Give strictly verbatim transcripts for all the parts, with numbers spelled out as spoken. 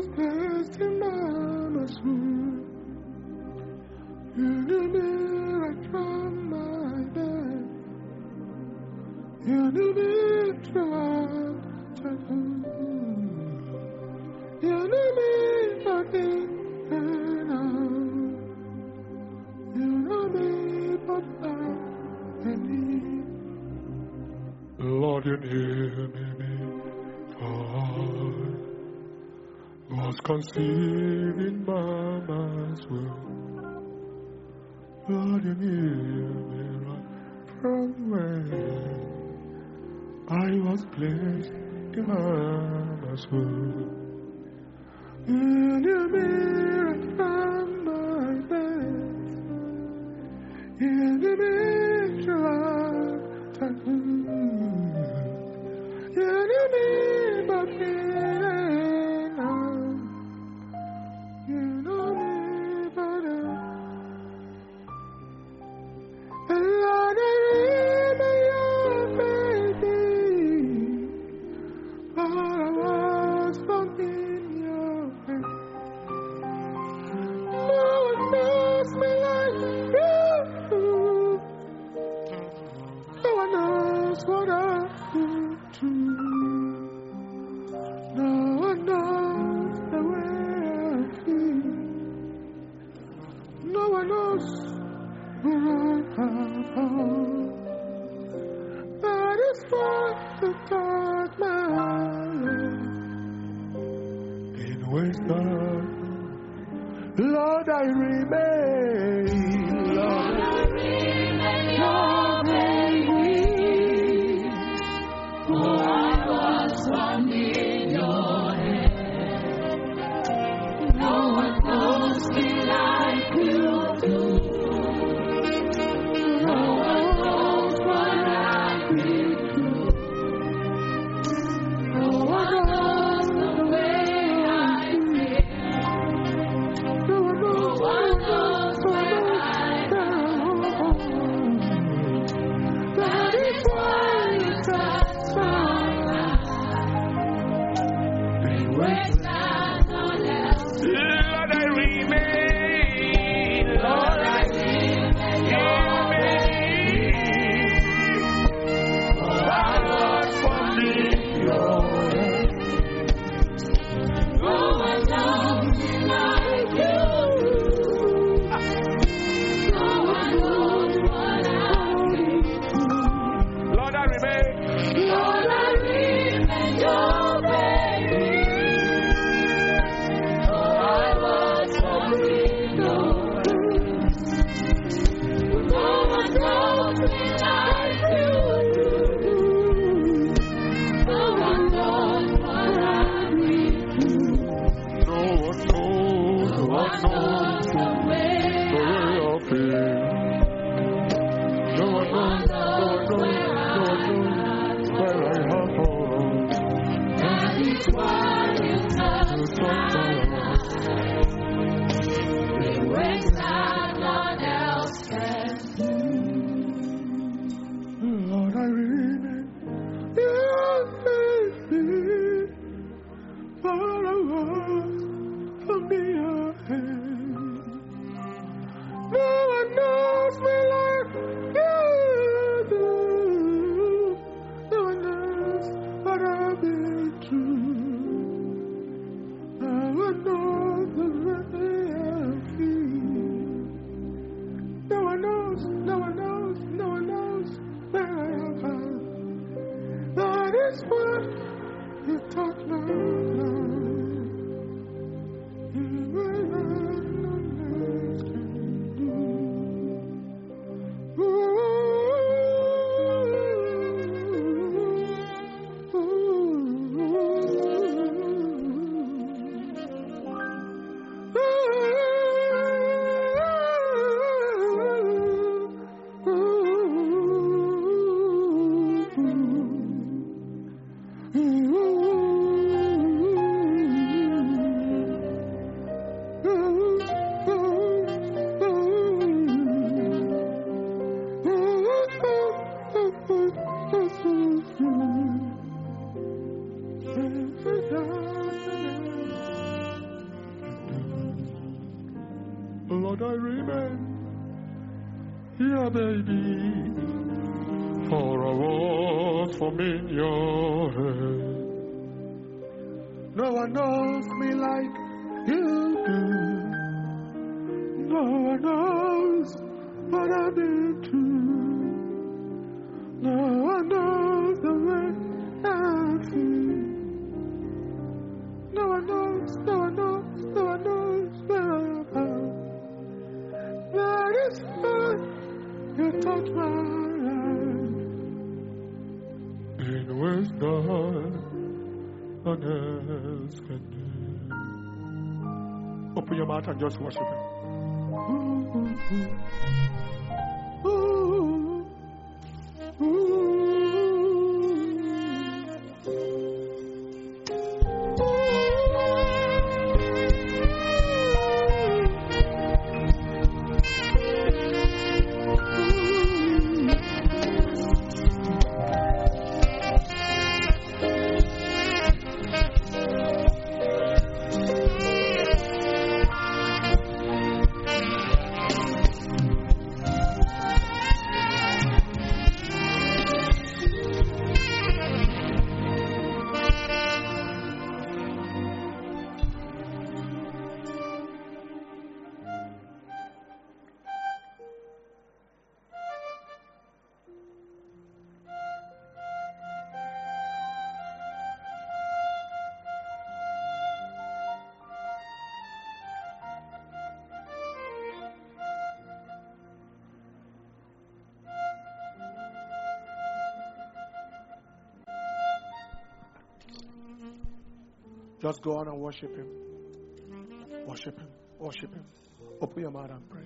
placed in mama's womb. You knew me right from my birth. You knew me throughout childhood. You knew me back in and out. You know me but now and me. Lord, you knew me before I was conceived in mama's womb. Lord, you knew me right from when I was placed in mama's womb. You knew me right from my birth. You knew me throughout childhood. You knew me but in and out. You know me better. And Lord, I remember your baby. But I was born in your hand. No one knows me like you do. No one knows what I've been through. No one knows the way I feel. No one knows where I come from. That is why the dark my life in wisdom. Lord, I remain. Lord, I remain your baby. For I was formed in your hand. No one knows me like you do. No one knows what I've been through. No one knows the way I feel. No one knows where I've gone. That is why you touch my life. In ways that none else. Lord, I remain. Lord, I remain your baby. For I was formed in your hand. No one knows me like you. No one knows what I've been through. Lord, I remain. Lord, I remain your baby. For I was formed in your hand. No one knows me like you do. No one knows what I've been through. No one knows, no one knows the way I feel. No one knows, no one knows, no one knows where I have gone. That is why you touch my life in ways that none else can do. Lord, I remain your baby. For I was from your hand. No one knows me like you do. No one knows what I've been through. No one knows the way I feel. No one knows, no one knows, no one knows where I am. That is what you taught my life. In a way that none else can do. Ooh, ooh, Lord, I remain here, baby, for a word from in your head. No one knows me like you do. No one knows what I've been through. No one knows the way I feel. No one knows, no one knows, no one knows where I am. That is why you touch my life in ways that none else can do. Open your mouth and just worship Him. Ooh, ooh, ooh, ooh. Just go on and worship Him. Worship Him. Worship Him. Open your mouth and pray.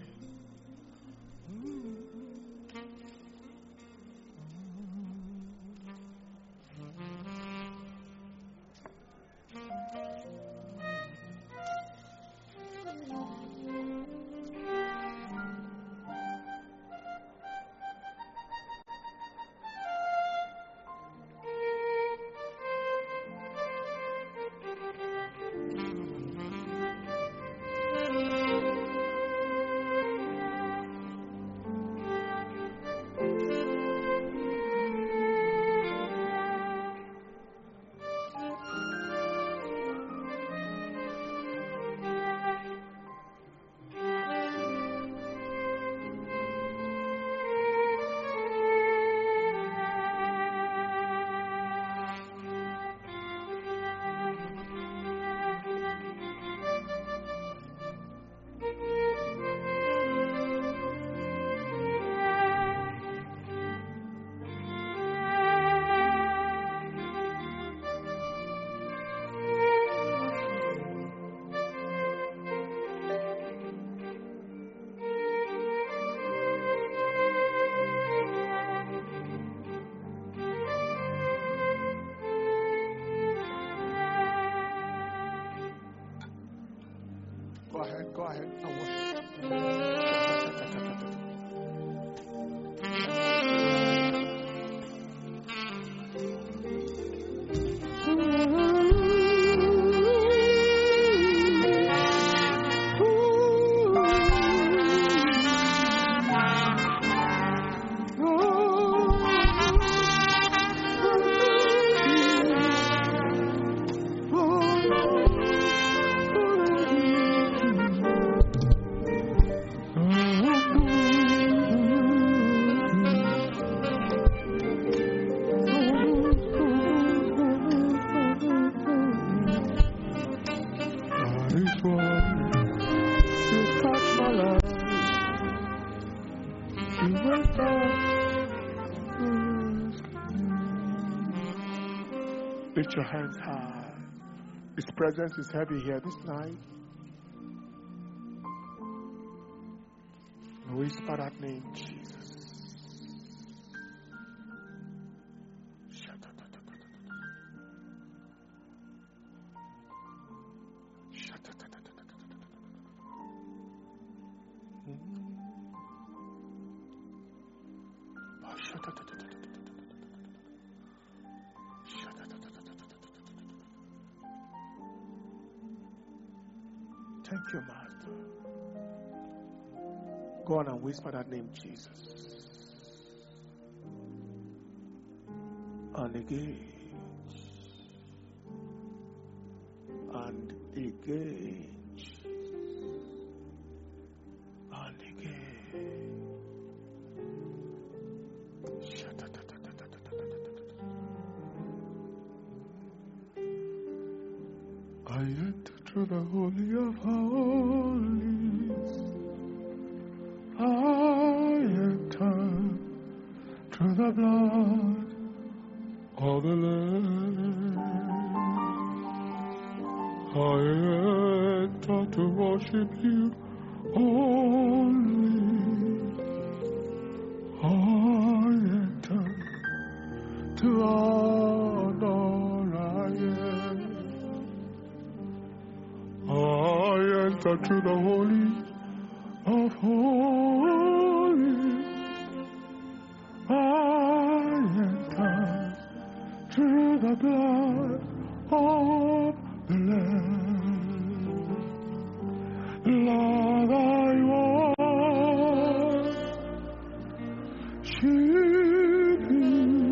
Go ahead, go ahead and lift your hands high. His presence is heavy here this night. Whisper that name, Jesus. Thank you, Master. Go on and whisper that name, Jesus. And again. And again. And again. I enter through the Holy of Holies. I enter through the blood of the Lamb. I enter to worship you only. I enter to honor. I am. I enter to the Holy of Holies. I enter through the blood of the Lamb. Lord, I worship you.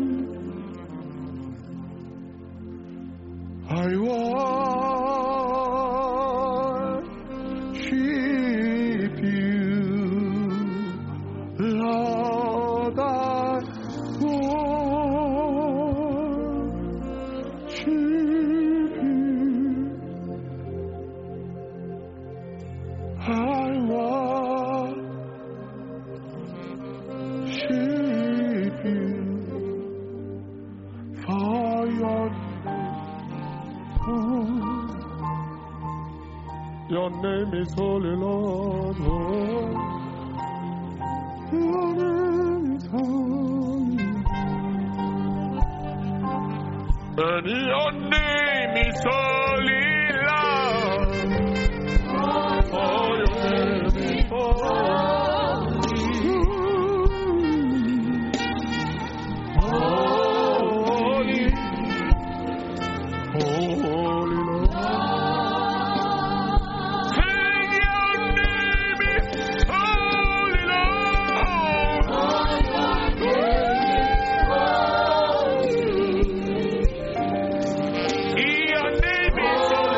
I worship you. Lord, I worship you. I worship you for your name. Your name is Holy, Lord. Oh, your name is holy. And your name is Holy, Lord. Oh, your name is holy. Holy. Holy Lord. Sing your name is Holy Lord. Your name is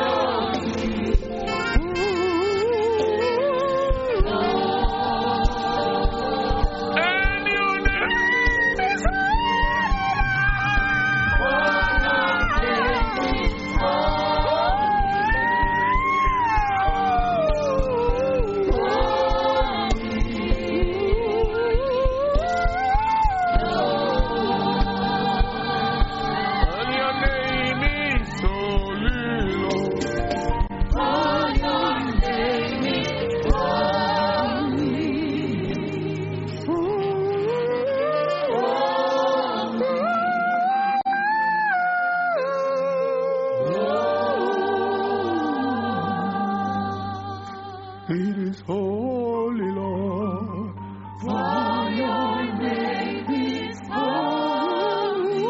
It is holy, Lord. For your name is holy.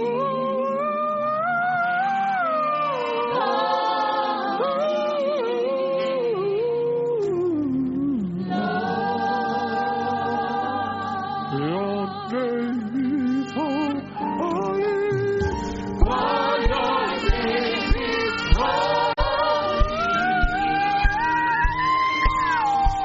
Your name is holy. For your name is holy.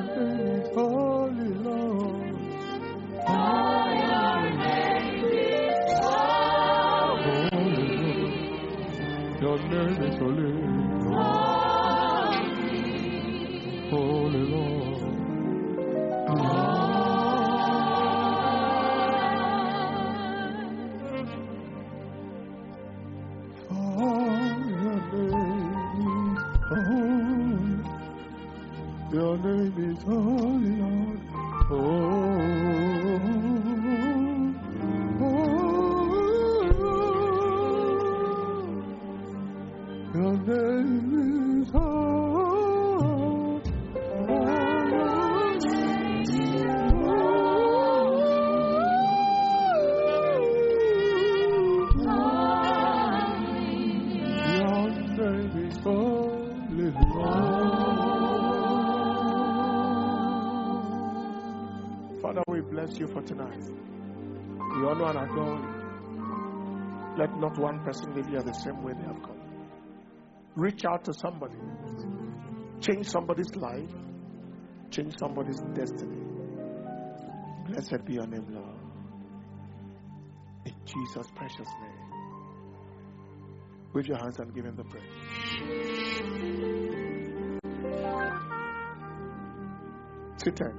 name is holy, Lord. For your name is holy. Your name is holy. Holy Lord. Your name is holy, Lord. Oh, oh, oh, your name is holy. Your name is holy, Lord. Father, we bless you for tonight. We honor and adore you. Let not one person live here the same way they have come. Reach out to somebody. Change somebody's life. Change somebody's destiny. Blessed be your name, Lord. In Jesus' precious name. Wave your hands and give him the praise. Sit down.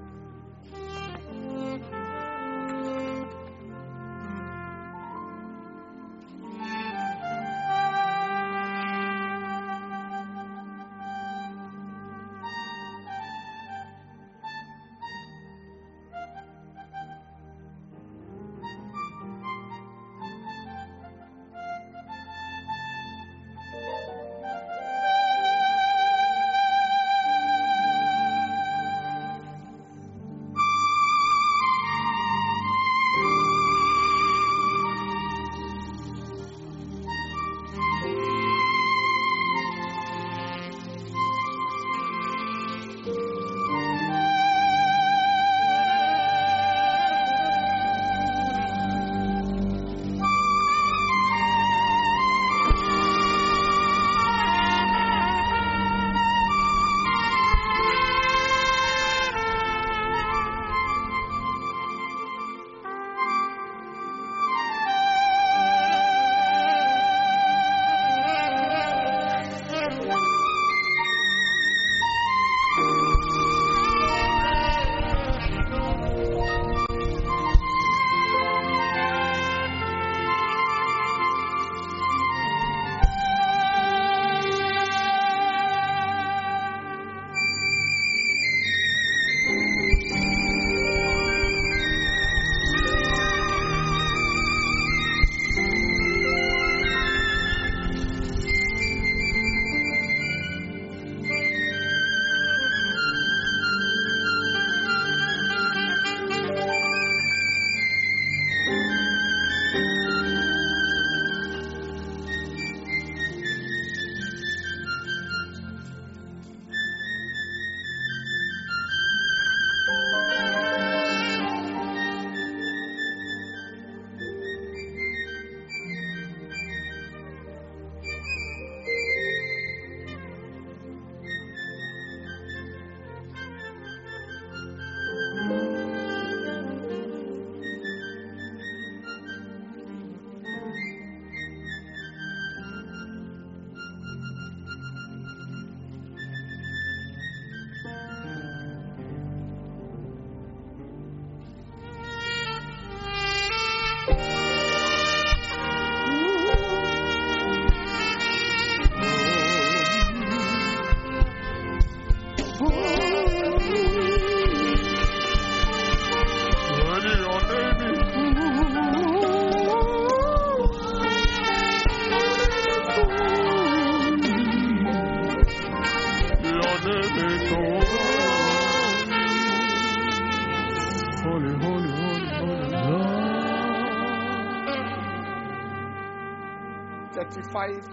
thirty-five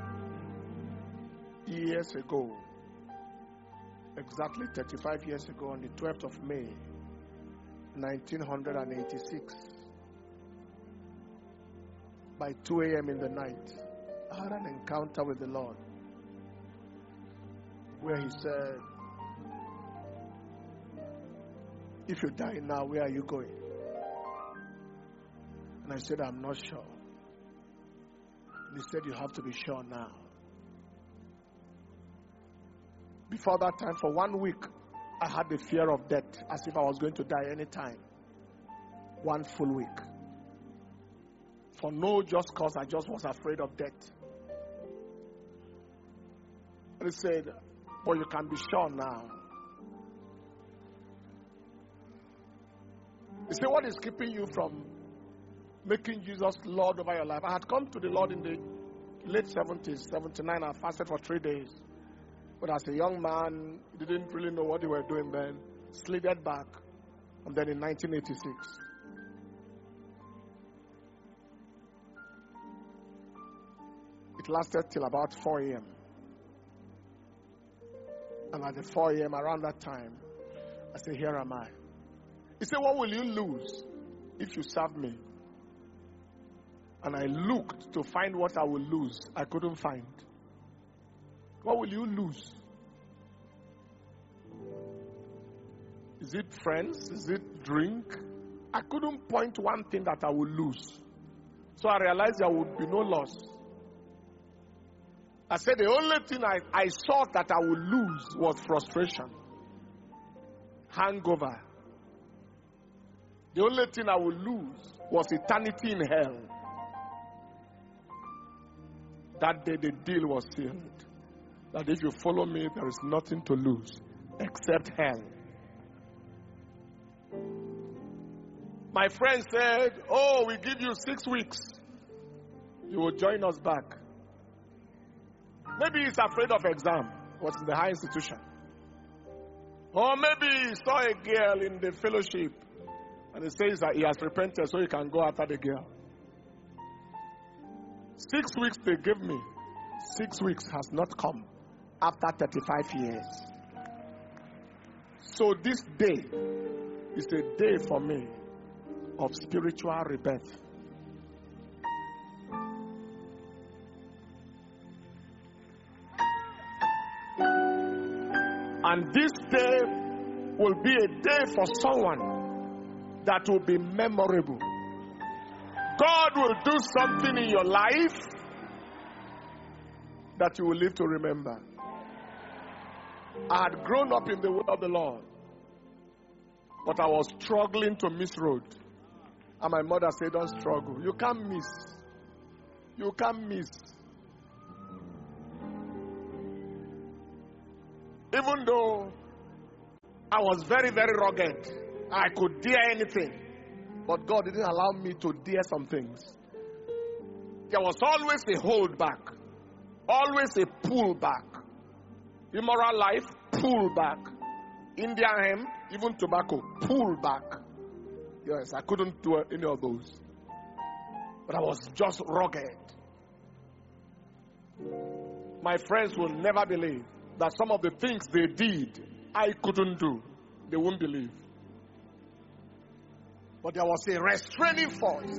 years ago, exactly thirty-five years ago, on the twelfth of May, nineteen eighty-six, by two a.m. in the night, I had an encounter with the Lord where He said, if you die now, where are you going? And I said, I'm not sure. And he said, you have to be sure now. Before that time, for one week, I had the fear of death, as if I was going to die anytime. One full week. For no just cause, I just was afraid of death. And he said, but you can be sure now. He said, what is keeping you from making Jesus Lord over your life? I had come to the Lord in the late seventies, seventy-nine. I fasted for three days. But as a young man, didn't really know what they were doing then. Slid back. And then in nineteen eighty-six, it lasted till about four a.m. And at the four a.m. around that time, I said, here am I. He said, what will you lose if you serve me? And I looked to find what I will lose. I couldn't find. What will you lose? Is it friends? Is it drink? I couldn't point one thing that I would lose. So I realized there would be no loss. I said the only thing I, I saw that I would lose was frustration. Hangover. The only thing I would lose was eternity in hell. That day the deal was sealed. That if you follow me, there is nothing to lose except hell. My friend said, oh, we give you six weeks. You will join us back. Maybe he's afraid of exam. Was in the high institution. Or maybe he saw a girl in the fellowship and he says that he has repented so he can go after the girl. Six weeks they give me. Six weeks has not come after thirty-five years. So this day is a day for me of spiritual rebirth. And this day will be a day for someone that will be memorable. God will do something in your life that you will live to remember. I had grown up in the way of the Lord, but I was struggling to miss road. And my mother said, don't struggle. You can't miss. You can't miss. Even though I was very, very rugged, I could dare anything. But God didn't allow me to dare some things. There was always a hold back. Always a pull back. Immoral life, pull back. Indian hemp, even tobacco, pull back. Yes, I couldn't do any of those. But I was just rugged. My friends will never believe that some of the things they did, I couldn't do. They won't believe. But there was a restraining force.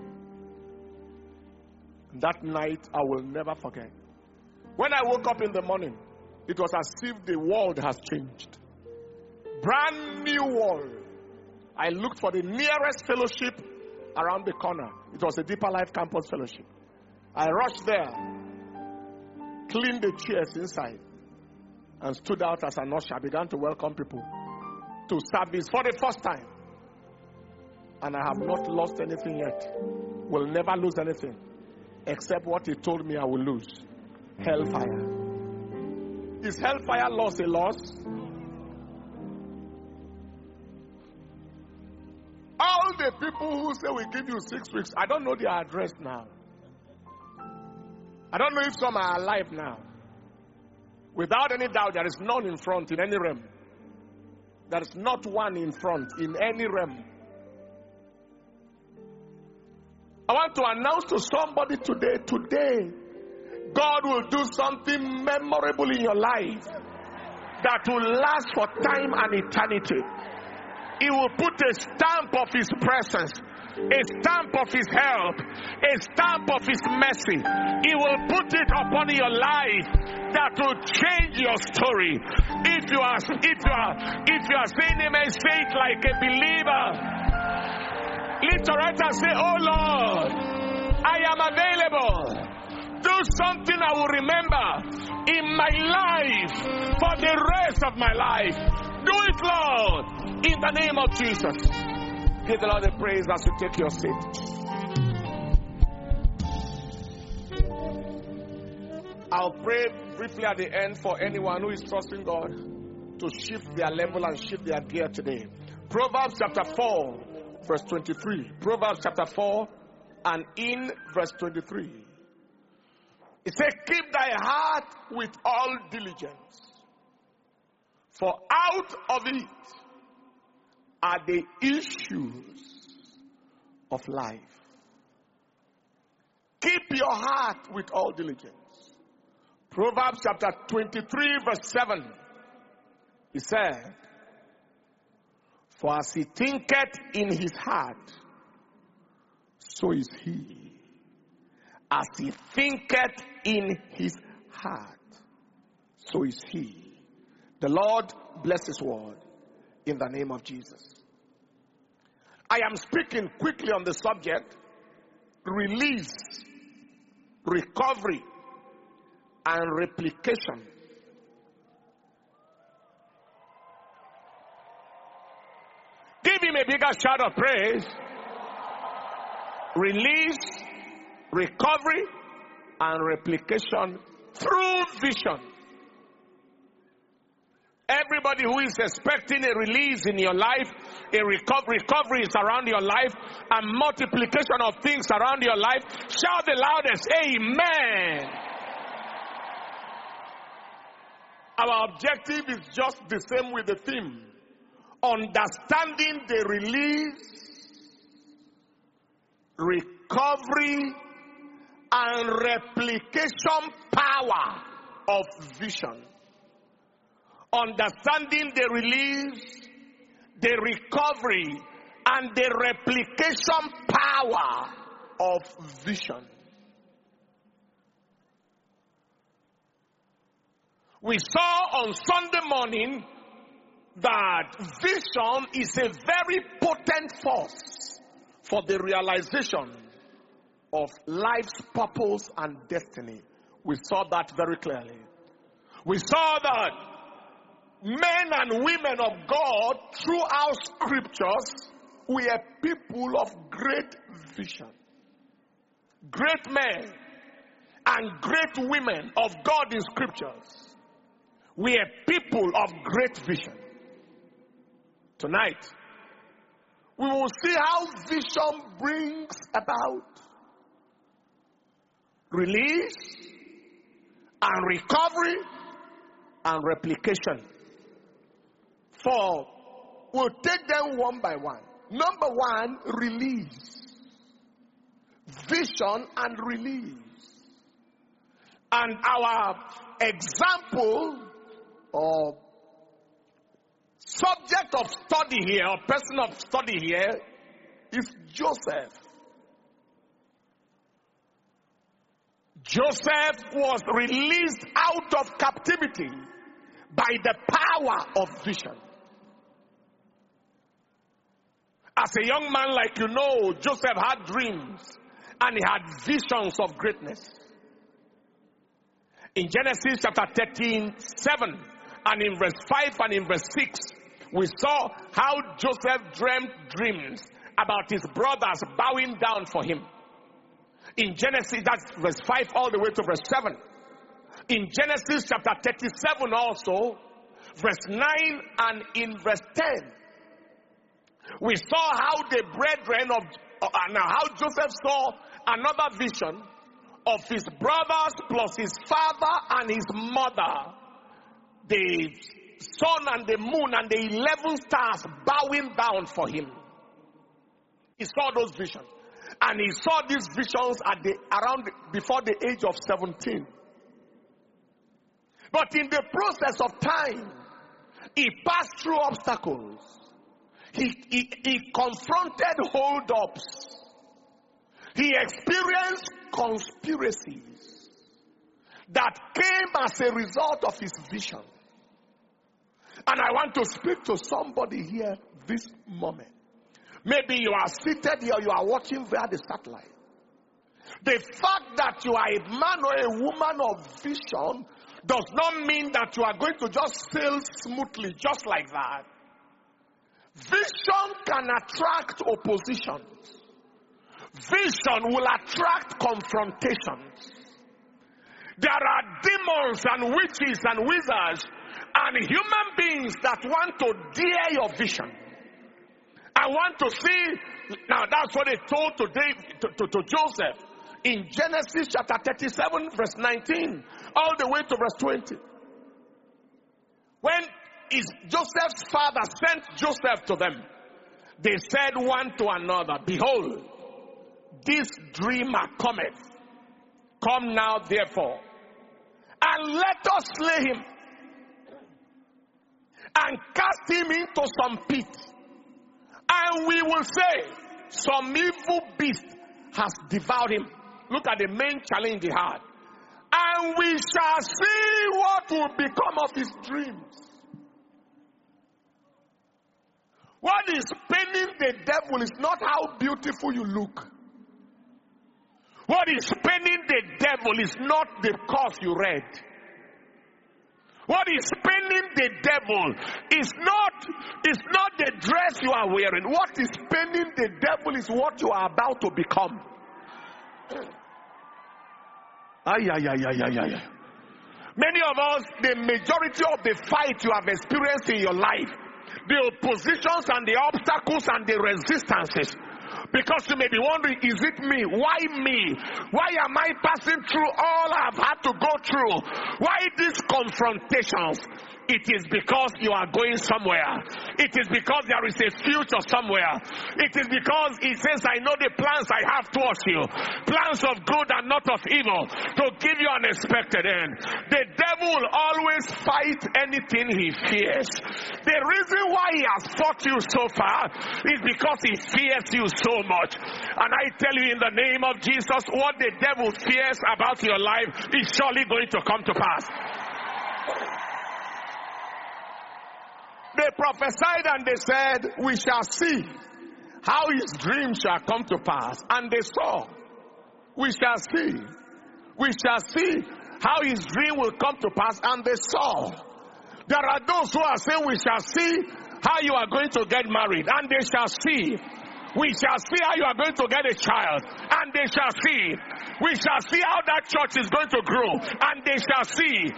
That night, I will never forget. When I woke up in the morning, it was as if the world has changed. Brand new world. I looked for the nearest fellowship around the corner. It was a Deeper Life Campus Fellowship. I rushed there, cleaned the chairs inside, and stood out as an usher. I began to welcome people to service for the first time. And I have not lost anything yet. Will never lose anything except what he told me I will lose. Hellfire. Is hellfire loss a loss? All the people who say we give you six weeks, I don't know their address now. I don't know if some are alive now. Without any doubt, there is none in front in any realm. There is not one in front in any realm. I want to announce to somebody today, today, God will do something memorable in your life that will last for time and eternity. He will put a stamp of His presence a stamp of his help, a stamp of his mercy. He will put it upon your life that will change your story. If you are, if you are, if you are saying amen, say it like a believer. Lift your right and say, oh Lord, I am available. Do something I will remember in my life for the rest of my life. Do it, Lord, in the name of Jesus. Give the Lord the praise as you take your seat. I'll pray briefly at the end for anyone who is trusting God to shift their level and shift their gear today. Proverbs chapter four, verse twenty-three. Proverbs chapter four and in verse twenty-three. It says, keep thy heart with all diligence, for out of it are the issues of life. Keep your heart with all diligence. Proverbs chapter twenty-three, verse seven. He said, for as he thinketh in his heart, so is he. As he thinketh in his heart, so is he. The Lord bless his word in the name of Jesus. I am speaking quickly on the subject, release, recovery, and replication. Give him a bigger shout of praise. Release, recovery, and replication through vision. Everybody who is expecting a release in your life, a recovery, recovery is around your life, and multiplication of things around your life, shout the loudest, amen. Our objective is just the same with the theme. Understanding the release, recovery, and replication power of vision. Understanding the release, the recovery, and the replication power of vision. We saw on Sunday morning that vision is a very potent force for the realization of life's purpose and destiny. We saw that very clearly. We saw that men and women of God throughout scriptures were people of great vision. Great men and great women of God in scriptures were people of great vision. Tonight, we will see how vision brings about release and recovery and replication. For we'll take them one by one. Number one, release. Vision and release. And our example or subject of study here, or person of study here, is Joseph. Joseph was released out of captivity by the power of vision. As a young man, like you know, Joseph had dreams and he had visions of greatness. In Genesis chapter thirteen, seven, and in verse five and in verse six, we saw how Joseph dreamt dreams about his brothers bowing down for him. In Genesis, that's verse five all the way to verse seven. In Genesis chapter thirty-seven also, verse nine and in verse ten, we saw how the brethren of, uh, now how Joseph saw another vision of his brothers plus his father and his mother, the sun and the moon and the eleven stars bowing down for him. He saw those visions. And he saw these visions at the around before the age of seventeen. But in the process of time, he passed through obstacles. He, he, he confronted hold-ups. He experienced conspiracies that came as a result of his vision. And I want to speak to somebody here this moment. Maybe you are seated here, you are watching via the satellite. The fact that you are a man or a woman of vision does not mean that you are going to just sail smoothly, just like that. Vision can attract oppositions. Vision will attract confrontations. There are demons and witches and wizards and human beings that want to dare your vision. I want to see, now that's what they told to, David, to, to, to Joseph in Genesis chapter thirty-seven verse nineteen all the way to verse twenty. When is Joseph's father sent Joseph to them, they said one to another, behold, this dreamer cometh. Come now therefore, and let us slay him, and cast him into some pit, and we will say, some evil beast has devoured him. Look at the main challenge he had. And we shall see what will become of his dreams. What is paining the devil is not how beautiful you look. What is paining the devil is not the course you read. What is paining the devil is not, is not the dress you are wearing. What is paining the devil is what you are about to become. Ay, ay, ay, ay, ay, ay. Many of us, the majority of the fight you have experienced in your life, the oppositions and the obstacles and the resistances, because you may be wondering, is it me? Why me? Why am I passing through all I've had to go through? Why these confrontations? It is because you are going somewhere. It is because there is a future somewhere. It is because it says, I know the plans I have towards you. Plans of good and not of evil, to give you an expected end. The devil will always fight anything he fears. The reason why he has fought you so far is because he fears you so much. And I tell you in the name of Jesus, what the devil fears about your life is surely going to come to pass. They prophesied and they said, we shall see how his dream shall come to pass. And they saw. We shall see. We shall see how his dream will come to pass. And they saw. There are those who are saying, we shall see how you are going to get married. And they shall see. We shall see how you are going to get a child. And they shall see. We shall see how that church is going to grow. And they shall see.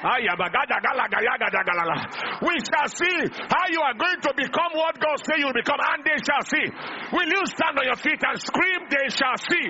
We shall see how you are going to become what God says you will become. And they shall see. Will you stand on your feet and scream, they shall see?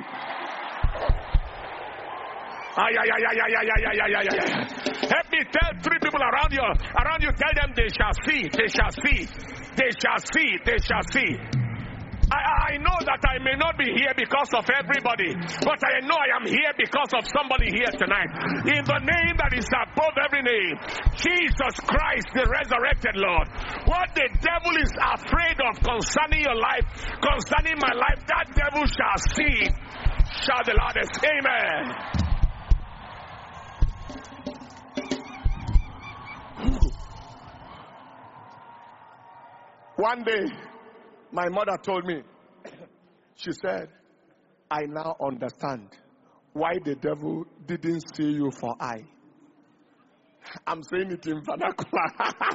Help me tell three people around you. Around you, tell them they shall see. They shall see. They shall see. They shall see. I, I know that I may not be here because of everybody, but I know I am here because of somebody here tonight. In the name that is above every name, Jesus Christ, the resurrected Lord. What the devil is afraid of concerning your life, concerning my life, that devil shall see. Shout the loudest, amen. One day, my mother told me, she said, I now understand why the devil didn't see you for eye. I'm saying it in vernacular.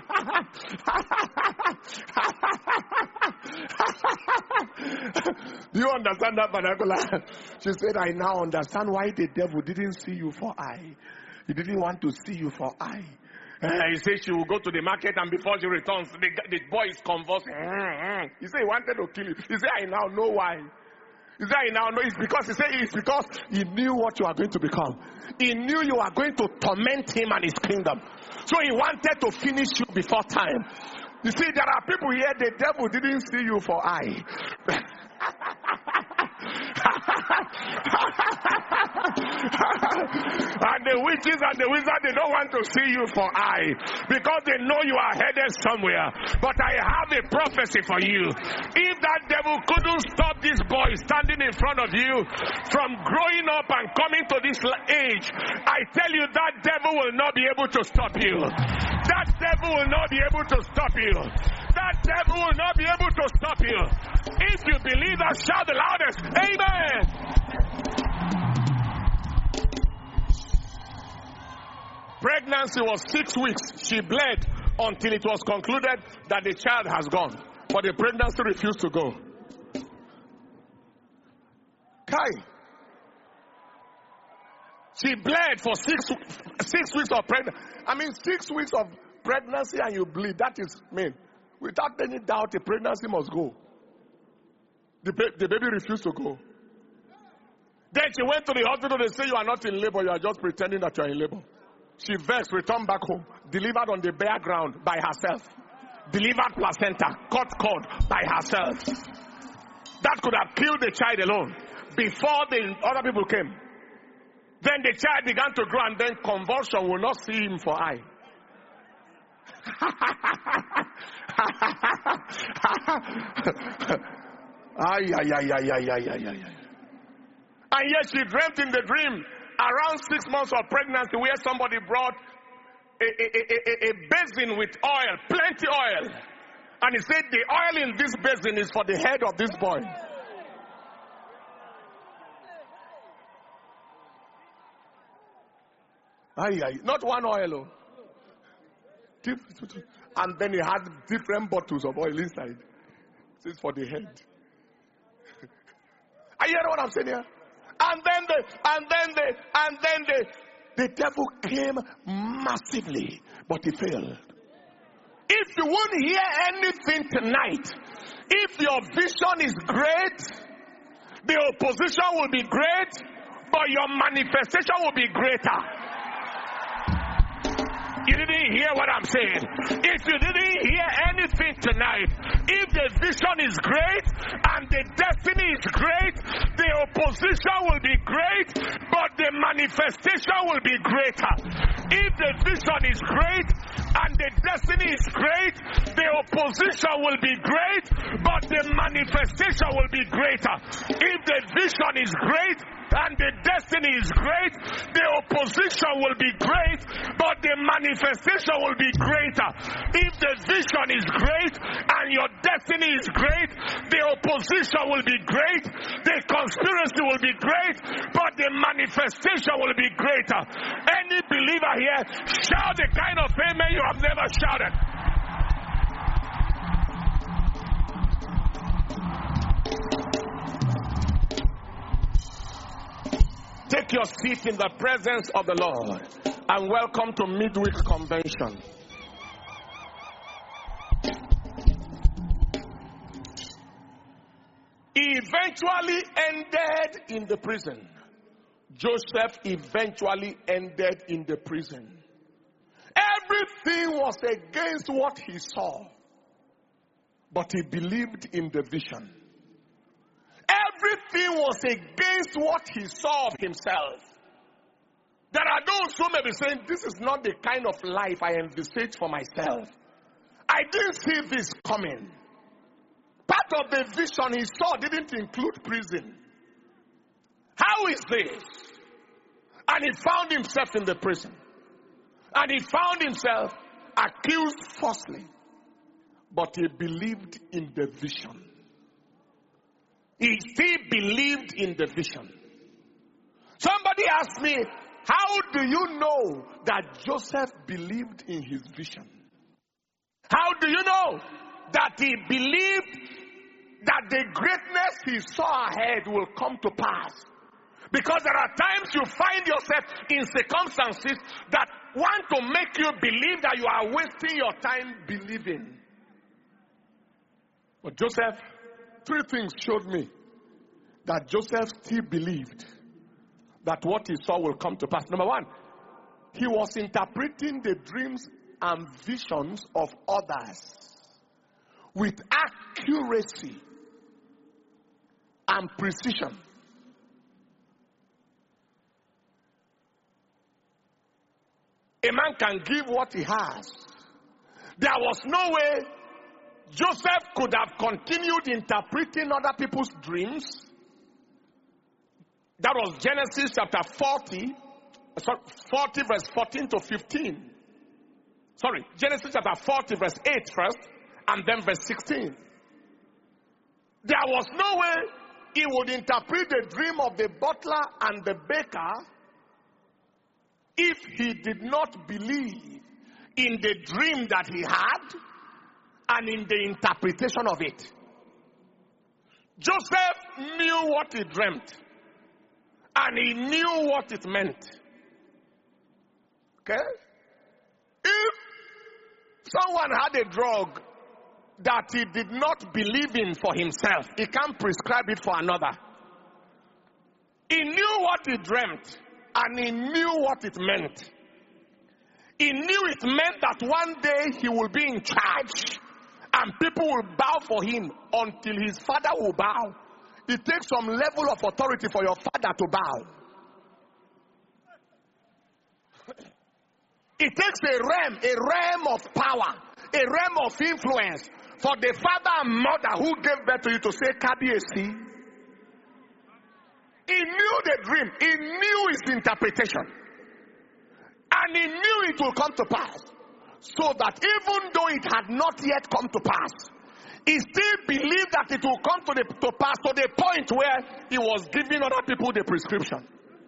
Do you understand that vernacular? She said, I now understand why the devil didn't see you for eye. He didn't want to see you for eye. Uh, he said she will go to the market, and before she returns, the, the boy is convulsing. He said he wanted to kill you. He said, I now know why. He said, I now know it's because he said it's because he knew what you are going to become. He knew you are going to torment him and his kingdom. So he wanted to finish you before time. You see, there are people here, the devil didn't see you for eye. And the witches and the wizards, they don't want to see you for eye because they know you are headed somewhere. But I have a prophecy for you. If that devil couldn't stop this boy standing in front of you from growing up and coming to this age, I tell you that devil will not be able to stop you. That devil will not be able to stop you. That devil will not be able to stop you. If you believe that, shout the loudest. Amen. Pregnancy was six weeks. She bled until it was concluded that the child has gone. But the pregnancy refused to go. Kai. She bled for six, six weeks of pregnancy. I mean, six weeks of pregnancy and you bleed. That is, I mean, without any doubt, the pregnancy must go. The, ba- the baby refused to go. Then she went to the hospital. They say you are not in labor. You are just pretending that you are in labor. She vexed, returned back home, delivered on the bare ground by herself. Delivered placenta, cut cord by herself. That could have killed the child alone before the other people came. Then the child began to grow and then convulsion will not see him for eye. Ay, ay, ay, ay, ay, ay, ay, ay. And yet she dreamt in the dream around six months of pregnancy where somebody brought a, a, a, a, a basin with oil, plenty oil. And he said the oil in this basin is for the head of this boy. Aye, aye. Not one oil. Oh. And then he had different bottles of oil inside. This is for the head. Are you hearing what I'm saying here? And then the and then the and then the the devil came massively, but he failed. If you won't hear anything tonight, if your vision is great, the opposition will be great, but your manifestation will be greater. You didn't hear what I'm saying. If you didn't hear anything tonight, if the vision is great and the destiny is great, the opposition will be great, but the manifestation will be greater. If the vision is great and the destiny is great, the opposition will be great, but the manifestation will be greater. If the vision is great and the destiny is great, the opposition will be great, but the manifestation will be greater. If the vision is great and your destiny is great, the opposition will be great, the conspiracy will be great, but the manifestation will be greater. Any believer here, shout the kind of amen you have never shouted. Take your seat in the presence of the Lord and welcome to midweek convention. He eventually ended in the prison. Joseph eventually ended in the prison. Everything was against what he saw, but he believed in the vision. Everything was against what he saw of himself. There are those who may be saying, this is not the kind of life I envisage for myself. I didn't see this coming. Part of the vision he saw didn't include prison. How is this? And he found himself in the prison. And he found himself accused falsely. But he believed in the vision. He still believed in the vision. Somebody asked me, how do you know that Joseph believed in his vision? How do you know that he believed that the greatness he saw ahead will come to pass? Because there are times you find yourself in circumstances that want to make you believe that you are wasting your time believing. But Joseph, three things showed me that Joseph still believed that what he saw will come to pass. Number one, he was interpreting the dreams and visions of others with accuracy and precision. A man can give what he has. There was no way Joseph could have continued interpreting other people's dreams. That was Genesis chapter forty, forty verse fourteen to fifteen. Sorry, Genesis chapter forty verse eight first, and then verse sixteen. There was no way he would interpret the dream of the butler and the baker if he did not believe in the dream that he had and in the interpretation of it. Joseph knew what he dreamt, and he knew what it meant. Okay? If someone had a drug that he did not believe in for himself, he can't prescribe it for another. He knew what he dreamt, and he knew what it meant. He knew it meant that one day he will be in charge, and people will bow for him until his father will bow. It takes some level of authority for your father to bow. It takes a realm, a realm of power, a realm of influence for the father and mother who gave birth to you to say, Kabiesi. He knew the dream. He knew its interpretation. And he knew it will come to pass. So that even though it had not yet come to pass, he still believed that it will come to, the, to pass to the point where he was giving other people the prescription.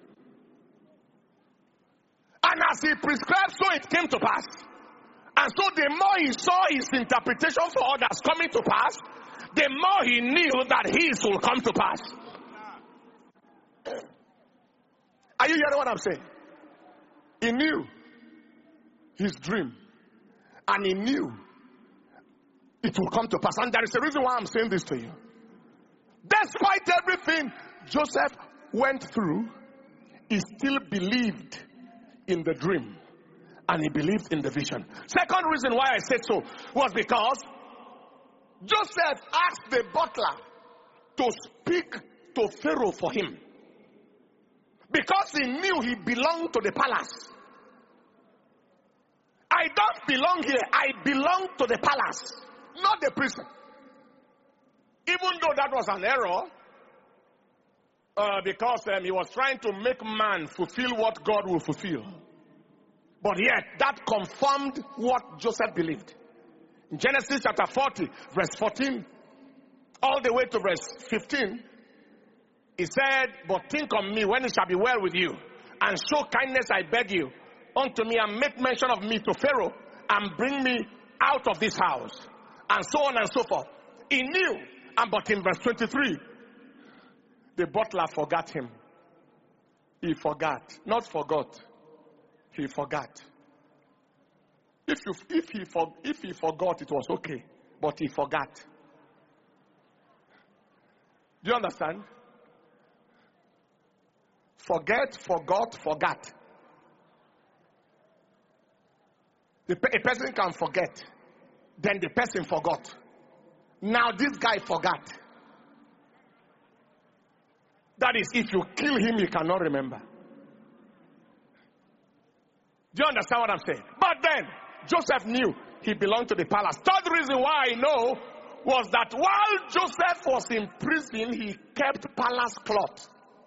And as he prescribed, so it came to pass. And so the more he saw his interpretation for others coming to pass, the more he knew that his will come to pass. Are you hearing what I'm saying? He knew his dream, and he knew it will come to pass. And there is a reason why I'm saying this to you. Despite everything Joseph went through, he still believed in the dream, and he believed in the vision. Second reason why I said so was because Joseph asked the butler to speak to Pharaoh for him, because he knew he belonged to the palace. I don't belong here. I belong to the palace, not the prison. Even though that was an error, uh, because um, he was trying to make man fulfill what God will fulfill. But yet, that confirmed what Joseph believed. In Genesis chapter forty, verse fourteen, all the way to verse fifteen, he said, but think on me when it shall be well with you, and show kindness, I beg you, unto me, and make mention of me to Pharaoh, and bring me out of this house, and so on and so forth. He knew, and but in verse twenty-three, the butler forgot him. He forgot, not forgot. He forgot. If you, if he for, if he forgot, it was okay, but he forgot. Do you understand? Forget, forgot, forgot. The, a person can forget, then the person forgot. Now this guy forgot. That is, if you kill him, you cannot remember. Do you understand what I'm saying? But then, Joseph knew he belonged to the palace. Third reason why I know was that while Joseph was in prison, he kept palace cloth.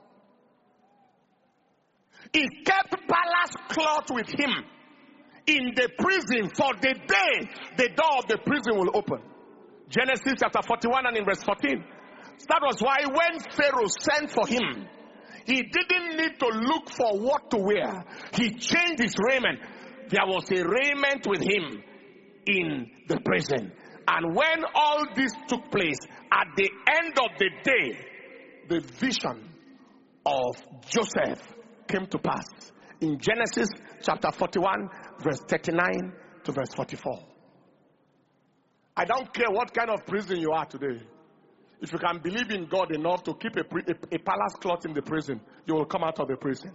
He kept palace cloth with him in the prison for the day the door of the prison will open. Genesis chapter forty-one and in verse fourteen. That was why when Pharaoh sent for him, he didn't need to look for what to wear. He changed his raiment. There was a raiment with him in the prison. And when all this took place, at the end of the day, the vision of Joseph came to pass. In Genesis chapter forty-one, verse thirty-nine to verse forty-four. I don't care what kind of prison you are today. If you can believe in God enough to keep a, a, a palace cloth in the prison, you will come out of the prison.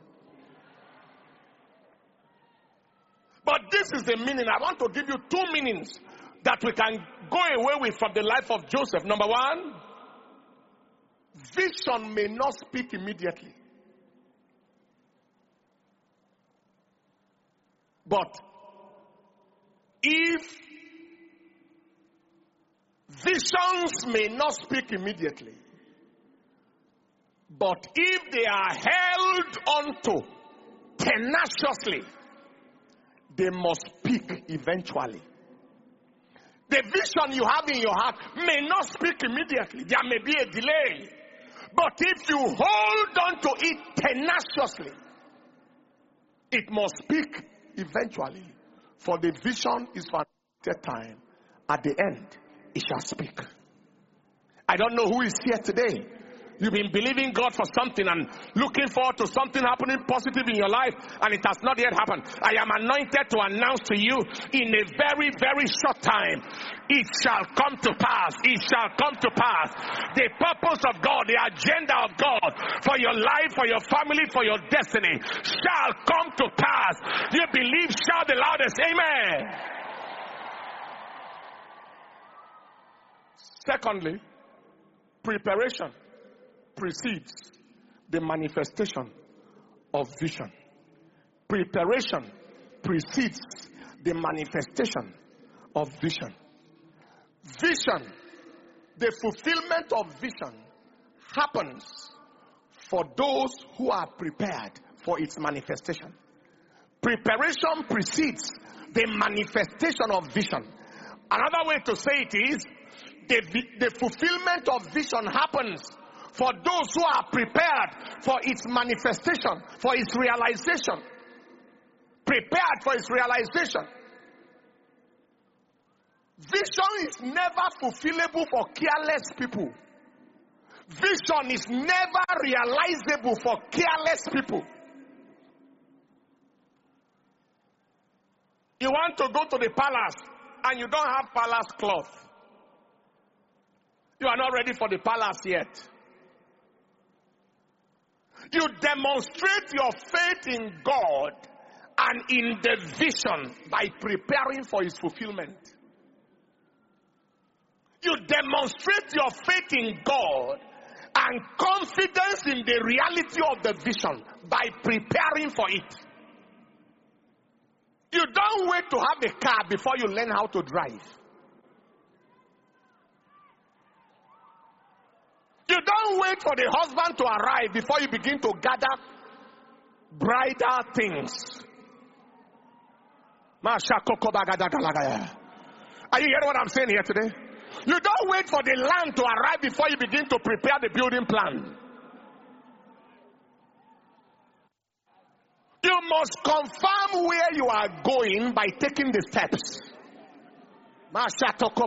But this is the meaning. I want to give you two meanings that we can go away with from the life of Joseph. Number one, vision may not speak immediately. But if visions may not speak immediately, but if they are held onto tenaciously, they must speak eventually. The vision you have in your heart may not speak immediately. There may be a delay. But if you hold on to it tenaciously, it must speak eventually. For the vision is for a time. At the end, it shall speak. I don't know who is here today. You've been believing God for something and looking forward to something happening positive in your life, and it has not yet happened. I am anointed to announce to you in a very, very short time, it shall come to pass. It shall come to pass. The purpose of God, the agenda of God for your life, for your family, for your destiny shall come to pass. You believe, shout the loudest, amen. Secondly, preparation precedes the manifestation of vision. Preparation precedes the manifestation of vision. Vision, the fulfillment of vision, happens for those who are prepared for its manifestation. Preparation precedes the manifestation of vision. Another way to say it is, the, the fulfillment of vision happens for those who are prepared for its manifestation, for its realization. Prepared for its realization. Vision is never fulfillable for careless people. Vision is never realizable for careless people. You want to go to the palace and you don't have palace cloth. You are not ready for the palace yet. You demonstrate your faith in God and in the vision by preparing for its fulfillment. You demonstrate your faith in God and confidence in the reality of the vision by preparing for it. You don't wait to have a car before you learn how to drive. You don't wait for the husband to arrive before you begin to gather bridal things. Are you hearing what I'm saying here today? You don't wait for the land to arrive before you begin to prepare the building plan. You must confirm where you are going by taking the steps. You must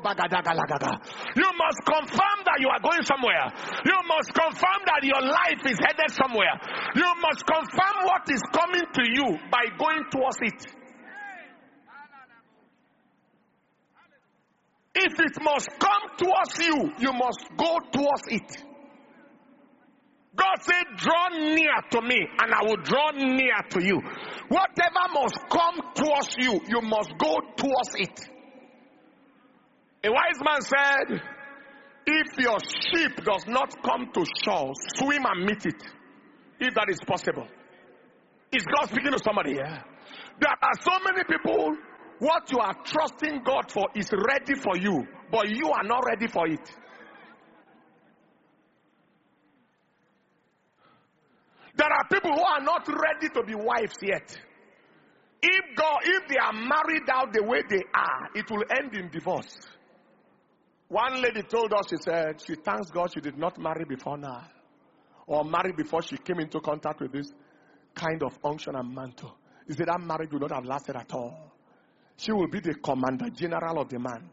confirm that you are going somewhere. You must confirm that your life is headed somewhere. You must confirm what is coming to you by going towards it. If it must come towards you, you must go towards it. God said, draw near to me and I will draw near to you. Whatever must come towards you, you must go towards it. A wise man said, if your ship does not come to shore, swim and meet it. If that is possible. Is God speaking to somebody here? There are so many people, what you are trusting God for is ready for you, but you are not ready for it. There are people who are not ready to be wives yet. If God, if they are married out the way they are, it will end in divorce. One lady told us, she said, she thanks God she did not marry before now. Or marry before she came into contact with this kind of unction and mantle. He said that marriage would not have lasted at all. She will be the commander general of the man.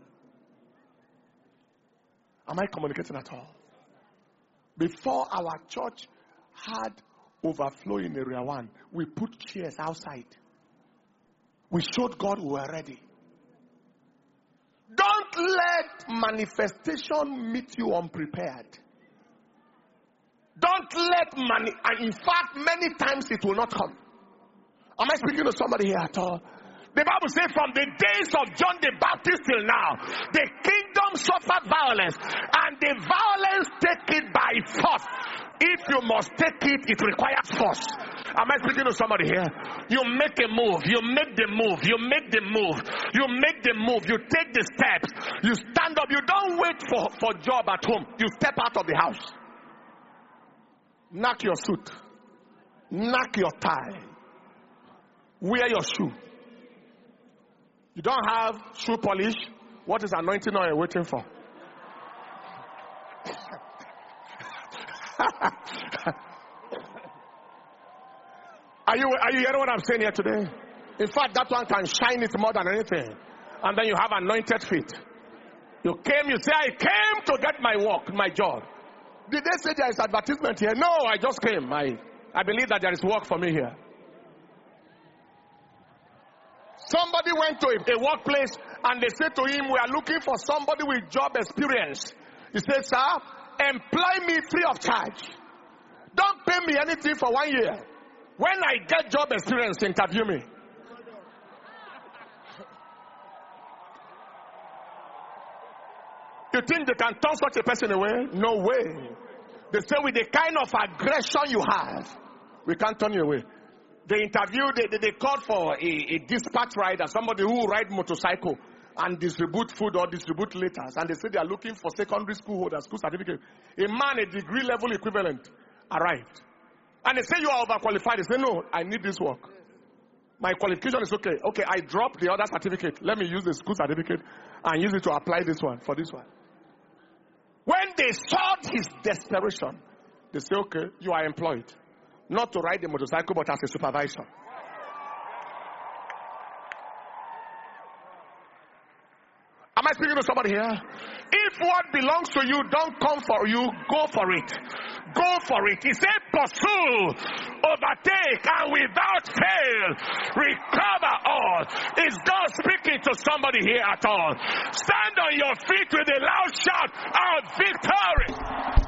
Am I communicating at all? Before our church had overflow in area one, we put chairs outside. We showed God we were ready. Don't let manifestation meet you unprepared. Don't let money, and in fact, many times it will not come. Am I speaking to somebody here at all? The Bible says from the days of John the Baptist till now, the kingdom suffered violence, and the violence take it by by force. If you must take it, it requires force. Am I speaking to somebody here? You make a move. You make the move. You make the move. You make the move. You take the steps. You stand up. You don't wait for, for job at home. You step out of the house. Knock your suit. Knock your tie. Wear your shoe. You don't have shoe polish. What is anointing oil waiting for? Are you, are you hearing what I'm saying here today? In fact, that one can shine it more than anything. And then you have anointed feet. You came, you say, I came to get my work, my job. Did they say there is advertisement here? No, I just came. I, I believe that there is work for me here. Somebody went to a, a workplace and they said to him, we are looking for somebody with job experience. He said, sir, employ me free of charge. Don't pay me anything for one year. When I get job experience, interview me. You think they can turn such a person away? No way. They say with the kind of aggression you have, we can't turn you away. They interviewed, they, they, they called for a, a dispatch rider, somebody who ride motorcycle and distribute food or distribute letters. And they say they are looking for secondary school holder, school certificate. A man, a degree level equivalent, arrived. And they say you are overqualified. They say, no, I need this work. My qualification is okay. Okay, I drop the other certificate. Let me use the school certificate and use it to apply this one for this one. When they saw his desperation, they say, okay, you are employed. Not to ride the motorcycle, but as a supervisor. Am I speaking to somebody here? If what belongs to you don't come for you, go for it. Go for it. He said, pursue, overtake, and without fail, recover all. Is God speaking to somebody here at all? Stand on your feet with a loud shout of victory.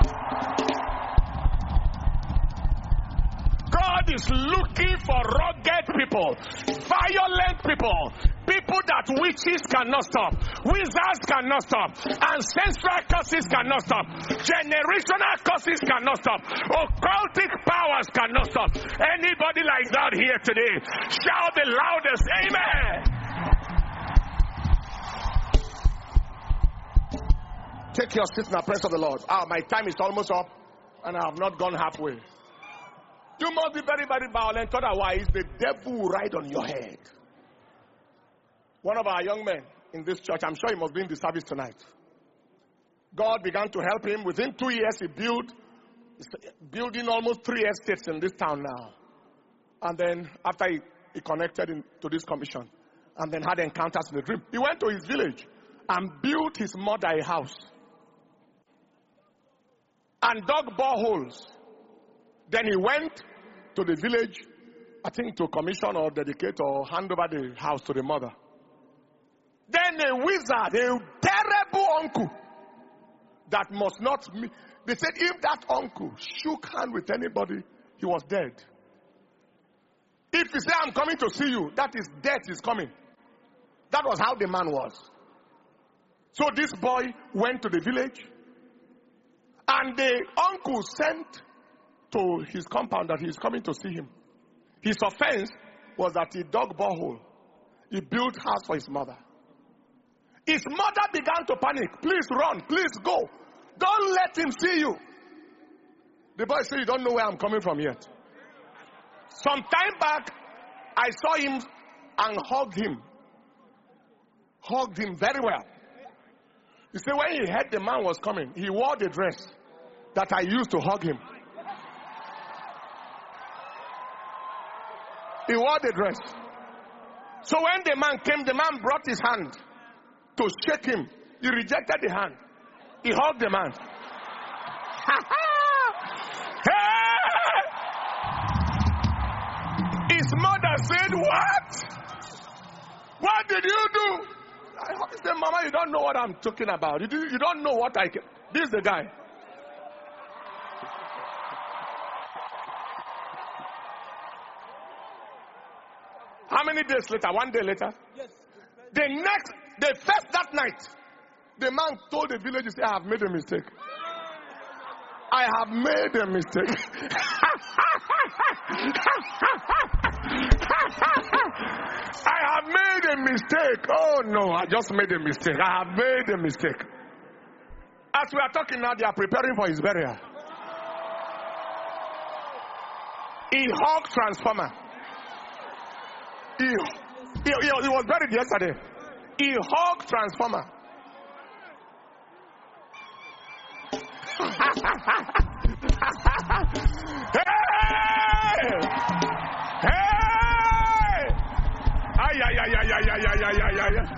God is looking for rugged people, violent people, people that witches cannot stop, wizards cannot stop, ancestral curses cannot stop, generational curses cannot stop, occultic powers cannot stop. Anybody like that here today? Shout the loudest, amen. Take your seat in the presence of the Lord. Ah, my time is almost up and I have not gone halfway. You must be very, very violent, otherwise the devil will ride on your head. One of our young men in this church, I'm sure he must be in the service tonight. God began to help him. Within two years, he built, building almost three estates in this town now. And then after he, he connected in, to this commission, and then had encounters in the dream, he went to his village and built his mother a house. And dug boreholes. Then he went to the village, I think to commission or dedicate or hand over the house to the mother. Then a wizard, a terrible uncle that must not meet. They said if that uncle shook hand with anybody, he was dead. If he said, I'm coming to see you, that is death is coming. That was how the man was. So this boy went to the village, and the uncle sent to his compound that he is coming to see him. His offense was that he dug borehole. He built house for his mother. His mother began to panic. Please run. Please go. Don't let him see you. The boy said, you don't know where I'm coming from yet. Some time back, I saw him and hugged him. Hugged him very well. You see, when he heard the man was coming, he wore the dress that I used to hug him. He wore the dress. So when the man came, the man brought his hand to shake him. He rejected the hand. He hugged the man. His mother said, what? What did you do? I said, Mama, you don't know what I'm talking about. You, do, you don't know what I can. This is the guy. How many days later? One day later? Yes. The next, the first that night, the man told the village, he said, I have made a mistake. I have made a mistake. I have made a mistake. Oh no, I just made a mistake. I have made a mistake. As we are talking now, they are preparing for his burial. He hugged transformer. He, he, he, he was buried yesterday. He hugged transformer. Hey! Hey! Ay, ay, ay, ay, ay, ay, ay, ay, ay, ay.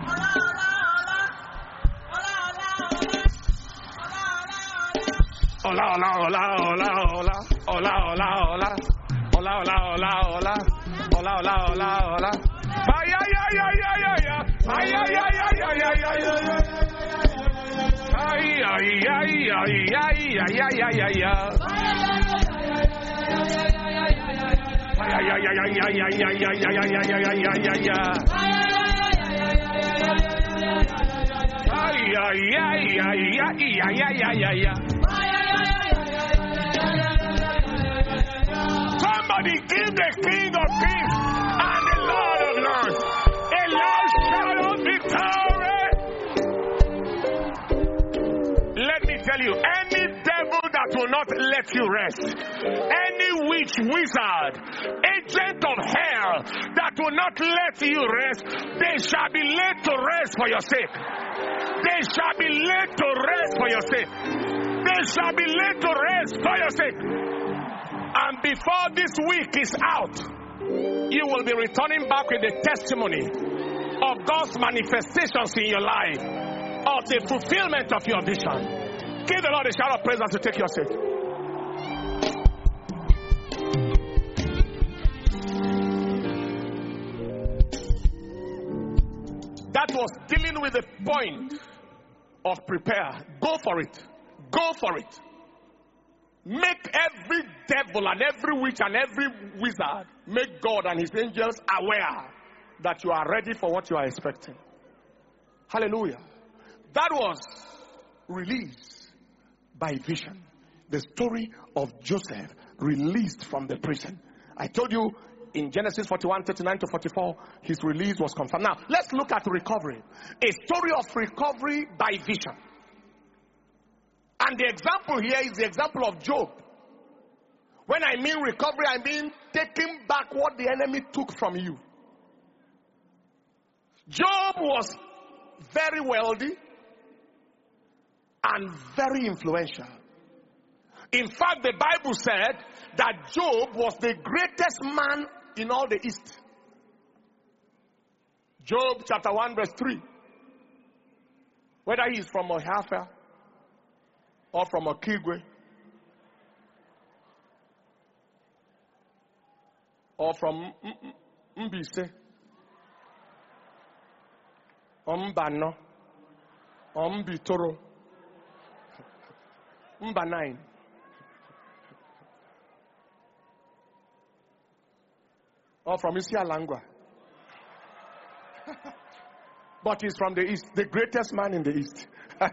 Hola, hola, hola, hola, hola, hola, hola, hola, hola, hola, hola, hola, hola, hola, hola, hola. Ay, ay, ay, ay, ay, ay, ay, ay, ay, ay, ay, ay, ay, ay. Ay, ay, ay, ay, ay, ay, ay, ay, ay, ay. Ay, ay, ay, ay, ay, ay, ay, ay, ay, ay, ay, ay, ay, ay, ay, ay. Ay, ay, ay, ay, ay, ay, ay, ay, ay, ay. Somebody give the King of Kings and the Lord of Lords a loud shout of victory. Let me tell you, any devil that will not let you rest, any witch, wizard, agent of hell that will not let you rest, they shall be laid to rest for your sake. They shall be laid to rest for your sake. They shall be laid to rest for your sake. And before this week is out, you will be returning back with the testimony of God's manifestations in your life, of the fulfillment of your vision. Give the Lord a shout of praise as you take your seat. That was dealing with the point of prepare. Go for it. Go for it. Make every devil and every witch and every wizard, make God and his angels aware that you are ready for what you are expecting. Hallelujah. That was released by vision. The story of Joseph released from the prison. I told you in Genesis forty-one, thirty-nine to forty-four, his release was confirmed. Now, let's look at recovery. A story of recovery by vision. And the example here is the example of Job. When I mean recovery, I mean taking back what the enemy took from you. Job was very wealthy and very influential. In fact, the Bible said that Job was the greatest man in all the East. Job chapter one verse three. Whether he is from Ohafa or from Okigwe or from Mbise or Mbano or Mbitoro, Mbanine, or from Isialangwa. But he's from the East, the greatest man in the East.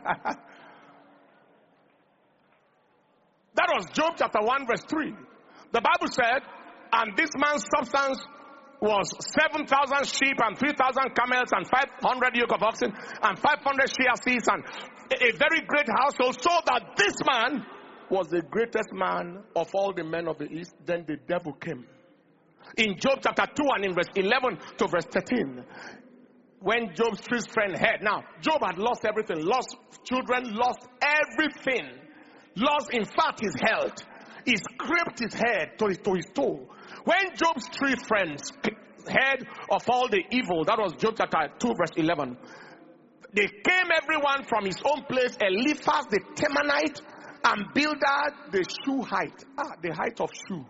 That was Job chapter one verse three. The Bible said, and this man's substance was seven thousand sheep and three thousand camels and five hundred yoke of oxen and five hundred she asses and a very great household, so that this man was the greatest man of all the men of the East. Then the devil came. In Job chapter two and in verse eleven to verse thirteen, when Job's true friend heard, now Job had lost everything, lost children, lost everything, lost in fact his health. He scraped his head to his, to his toe. When Job's three friends heard of all the evil, that was Job chapter two verse eleven, they came everyone from his own place, Eliphaz the Temanite and Bildad the Shuhite. Ah, the height of Shu.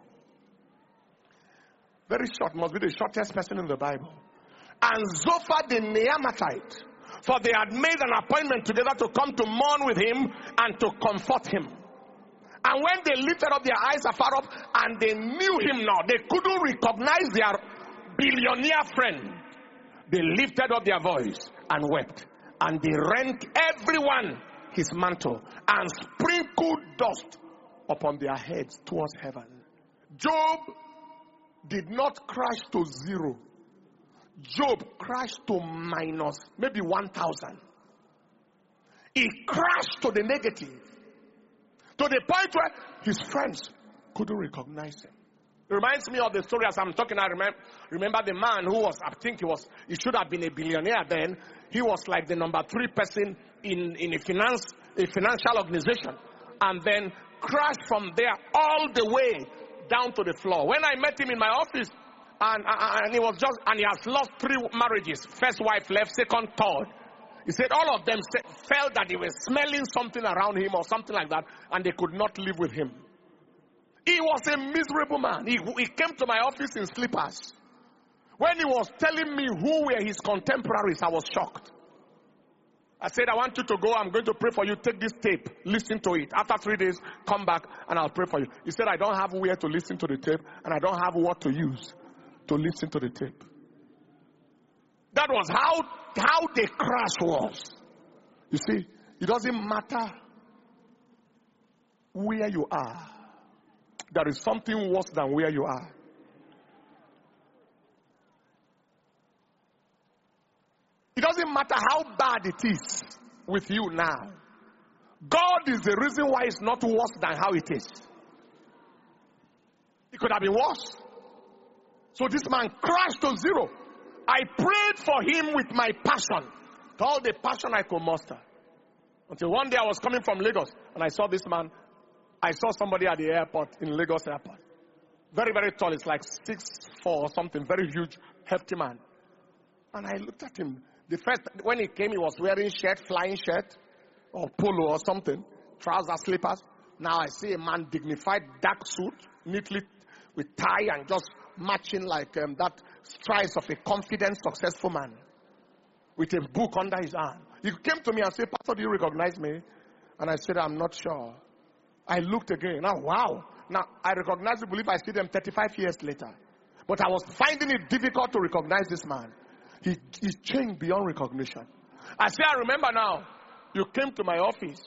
Very short, must be the shortest person in the Bible. And Zophar the Naamathite, for they had made an appointment together to come to mourn with him and to comfort him. And when they lifted up their eyes afar off and they knew him not, they couldn't recognize their billionaire friend. They lifted up their voice and wept. And they rent everyone his mantle and sprinkled dust upon their heads towards heaven. Job did not crash to zero. Job crashed to minus maybe one thousand. He crashed to the negative, to the point where his friends couldn't recognize him. It reminds me of the story as I'm talking. I remember, remember the man who was, I think he was, he should have been a billionaire then. He was like the number three person in, in a finance, a financial organization, and then crashed from there all the way down to the floor. When I met him in my office, and, and he was just, and he has lost three marriages. First wife left, second, third. He said all of them felt that they were smelling something around him or something like that, and they could not live with him. He was a miserable man. He, he came to my office in slippers. When he was telling me who were his contemporaries, I was shocked. I said, I want you to go. I'm going to pray for you. Take this tape. Listen to it. After three days, come back and I'll pray for you. He said, I don't have where to listen to the tape, and I don't have what to use to listen to the tape. That was how, how the crash was. You see, it doesn't matter where you are. There is something worse than where you are. It doesn't matter how bad it is with you now. God is the reason why it's not worse than how it is. It could have been worse. So this man crashed to zero. I prayed for him with my passion, with all the passion I could muster. Until one day I was coming from Lagos and I saw this man. I saw somebody at the airport, in Lagos airport. Very, very tall. It's like six four or something. Very huge, hefty man. And I looked at him. The first, when he came, he was wearing shirt, flying shirt, or polo or something. Trousers, slippers. Now I see a man, dignified, dark suit, neatly with tie and just matching like um, that strides of a confident, successful man. With a book under his arm. He came to me and said, Pastor, do you recognize me? And I said, I'm not sure. I looked again. Now, wow. Now, I recognize, I believe I see them thirty-five years later. But I was finding it difficult to recognize this man. He, he changed beyond recognition. I say, I remember now. You came to my office.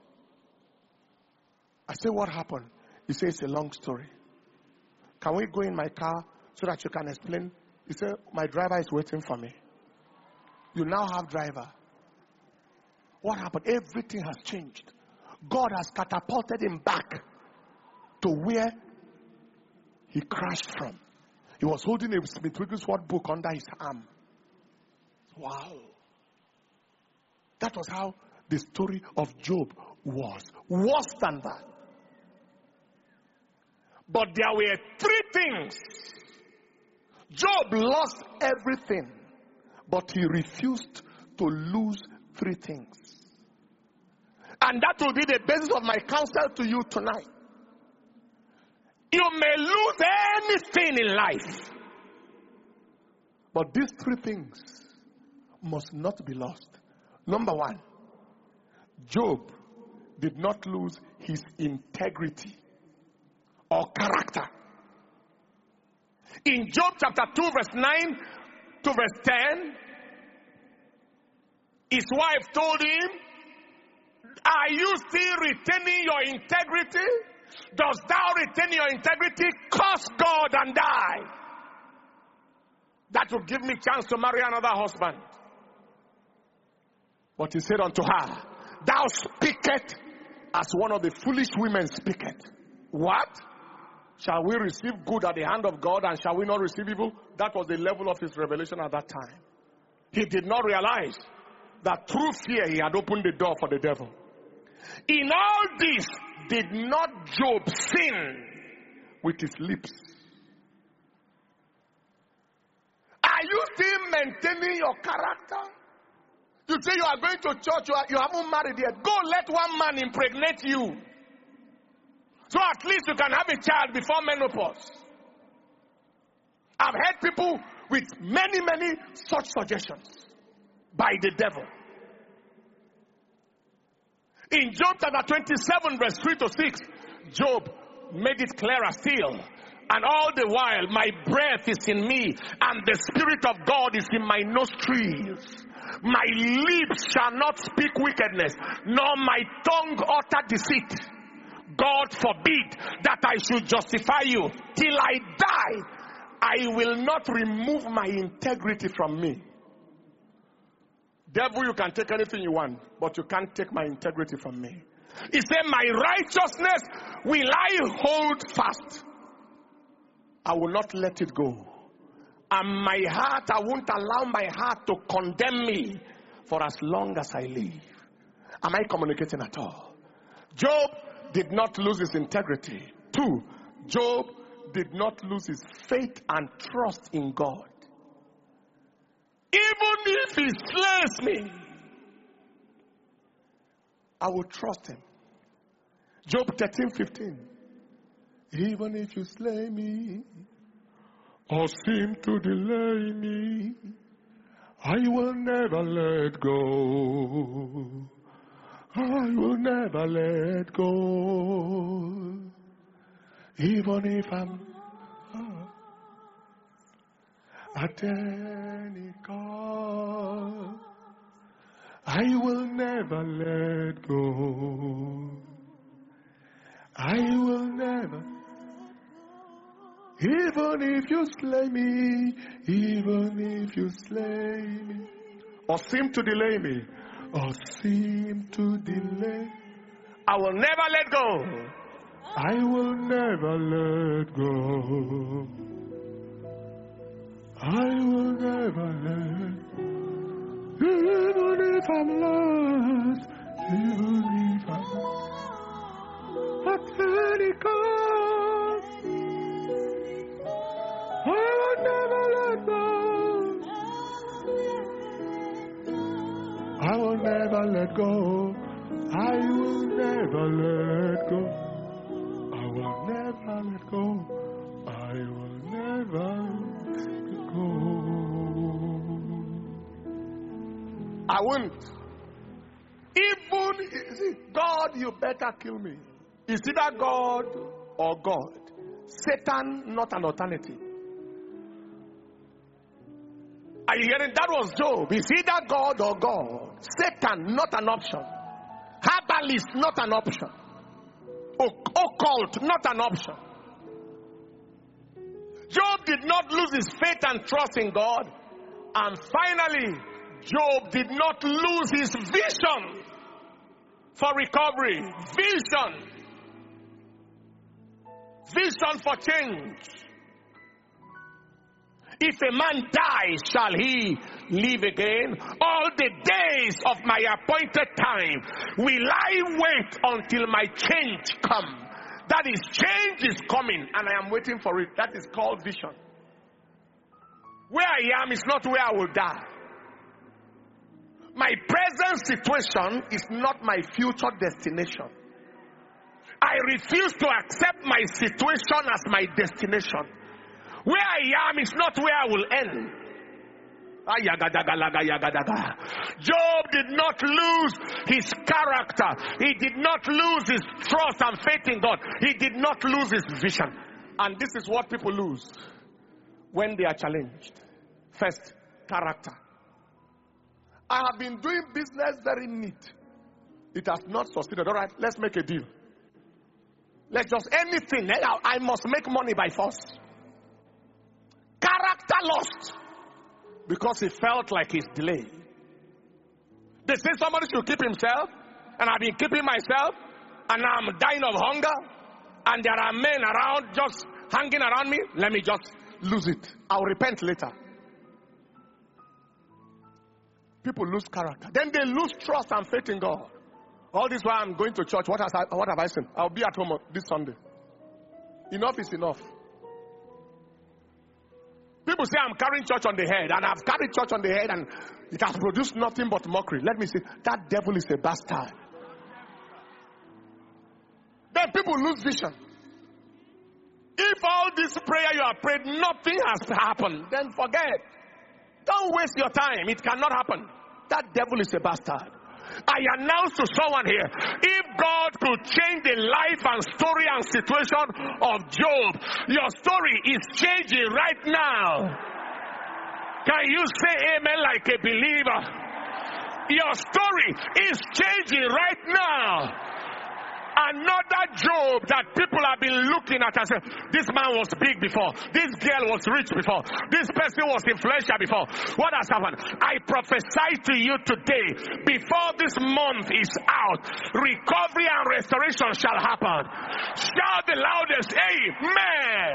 I say, what happened? He said, it's a long story. Can we go in my car so that you can explain? He said, my driver is waiting for me. You now have driver. What happened? Everything has changed. God has catapulted him back to where he crashed from. He was holding a Smith Wigglesworth book under his arm. Wow. That was how the story of Job was. Worse than that. But there were three things. Job lost everything, but he refused to lose three things. And that will be the basis of my counsel to you tonight. You may lose anything in life, but these three things must not be lost. Number one, Job did not lose his integrity or character. In Job chapter two, verse nine to verse ten, his wife told him, are you still retaining your integrity? Dost thou retain your integrity? Curse God and die. That will give me chance to marry another husband. But he said unto her, thou speakest as one of the foolish women speaketh. What? Shall we receive good at the hand of God, and shall we not receive evil? That was the level of his revelation at that time. He did not realize that through fear he had opened the door for the devil. In all this, did not Job sin with his lips? Are you still maintaining your character? You say you are going to church, you, are, you haven't married yet. Go let one man impregnate you. So at least you can have a child before menopause. I've heard people with many, many such suggestions by the devil. In Job chapter twenty-seven, verse three to six, Job made it clearer still. And all the while, my breath is in me, and the Spirit of God is in my nostrils. My lips shall not speak wickedness, nor my tongue utter deceit. God forbid that I should justify you. Till I die, I will not remove my integrity from me. Devil, you can take anything you want, but you can't take my integrity from me. He said, my righteousness will I hold fast. I will not let it go. And my heart, I won't allow my heart to condemn me for as long as I live. Am I communicating at all? Job did not lose his integrity. Two, Job did not lose his faith and trust in God. Even if he slays me, I will trust him. Job thirteen fifteen. Even if you slay me, or seem to delay me, I will never let go. I will never let go. Even if I'm at any cost, I will never let go. I will never. Even if you slay me, even if you slay me, or seem to delay me, or seem to delay, I will never let go. I will never let go. I will never let go. Even if I'm lost, even if I'm at any cost, I will never let go. I will never let go. I will never let go. I will never let go. I will never let go. I won't. Even, see, God, you better kill me. Is either God or God. Satan, not an alternative. Are you hearing? That was Job. Is either God or God. Satan, not an option. Herbalist, not an option. Occult, not an option. Job did not lose his faith and trust in God. And finally, Job did not lose his vision for recovery. Vision. Vision for change. If a man dies, shall he live again? All the days of my appointed time will I wait until my change come. That is, change is coming and I am waiting for it. That is called vision. Where I am is not where I will die. My present situation is not my future destination. I refuse to accept my situation as my destination. Where I am is not where I will end. Job did not lose his character. He did not lose his trust and faith in God. He did not lose his vision. And this is what people lose when they are challenged. First, character. I have been doing business very neat. It has not succeeded. All right, let's make a deal. Let's just anything. I must make money by force. Character lost because he felt like he's delayed. They say somebody should keep himself, and I've been keeping myself, and now I'm dying of hunger, and there are men around just hanging around me. Let me just lose it. I'll repent later. People lose character. Then they lose trust and faith in God. All this while I'm going to church. What, has I, what have I seen? I'll be at home this Sunday. Enough is enough. People say I'm carrying church on the head, and I've carried church on the head, and it has produced nothing but mockery. Let me say, that devil is a bastard. Then people lose vision. If all this prayer you have prayed, nothing has happened, then forget. Don't waste your time. It cannot happen. That devil is a bastard. I announce to someone here, if God could change the life and story and situation of Job, your story is changing right now. Can you say amen like a believer? Your story is changing right now. Another Job that people have been looking at and saying, this man was big before, this girl was rich before, this person was influential before. What has happened? I prophesy to you today, before this month is out, recovery and restoration shall happen. Shout the loudest, amen.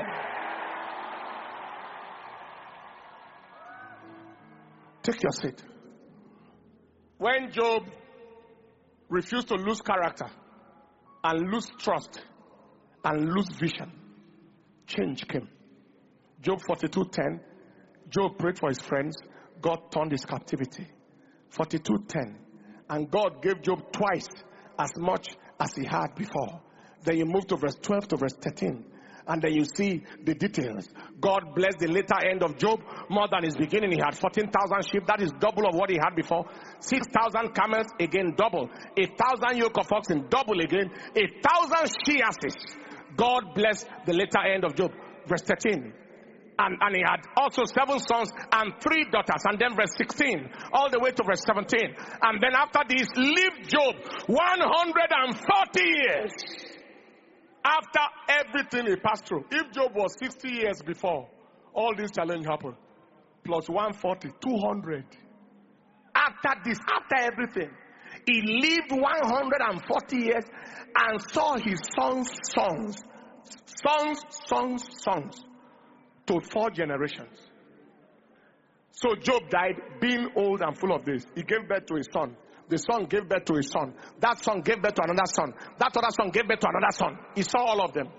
Take your seat. When Job refused to lose character and lose trust and lose vision, change came. Job forty-two ten, Job prayed for his friends. God turned his captivity. forty-two ten, and God gave Job twice as much as he had before. Then you move to verse twelve to verse thirteen, and then you see the details. God blessed the later end of Job more than his beginning. He had fourteen thousand sheep. That is double of what he had before. six thousand camels, again double. A thousand yoke of oxen, double again. A thousand she-asses. God blessed the later end of Job. Verse thirteen. And, and he had also seven sons and three daughters. And then verse sixteen, all the way to verse seventeen. And then after this, lived Job one hundred forty years. After everything he passed through. If Job was sixty years before, all this challenge happened. Plus one hundred forty, two hundred. After this, after everything, he lived one hundred forty years and saw his sons' sons. Sons, sons, sons. To four generations. So Job died being old and full of this. He gave birth to his son. The son gave birth to his son. That son gave birth to another son. That other son gave birth to another son. He saw all of them.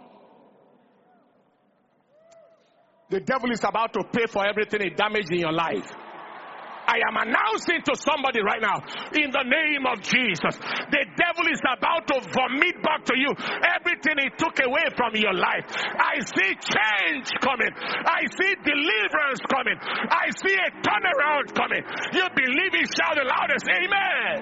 The devil is about to pay for everything he damaged in your life. I am announcing to somebody right now, in the name of Jesus, the devil is about to vomit back to you everything he took away from your life. I see change coming. I see deliverance coming. I see a turnaround coming. You believe it, shout the loudest, amen.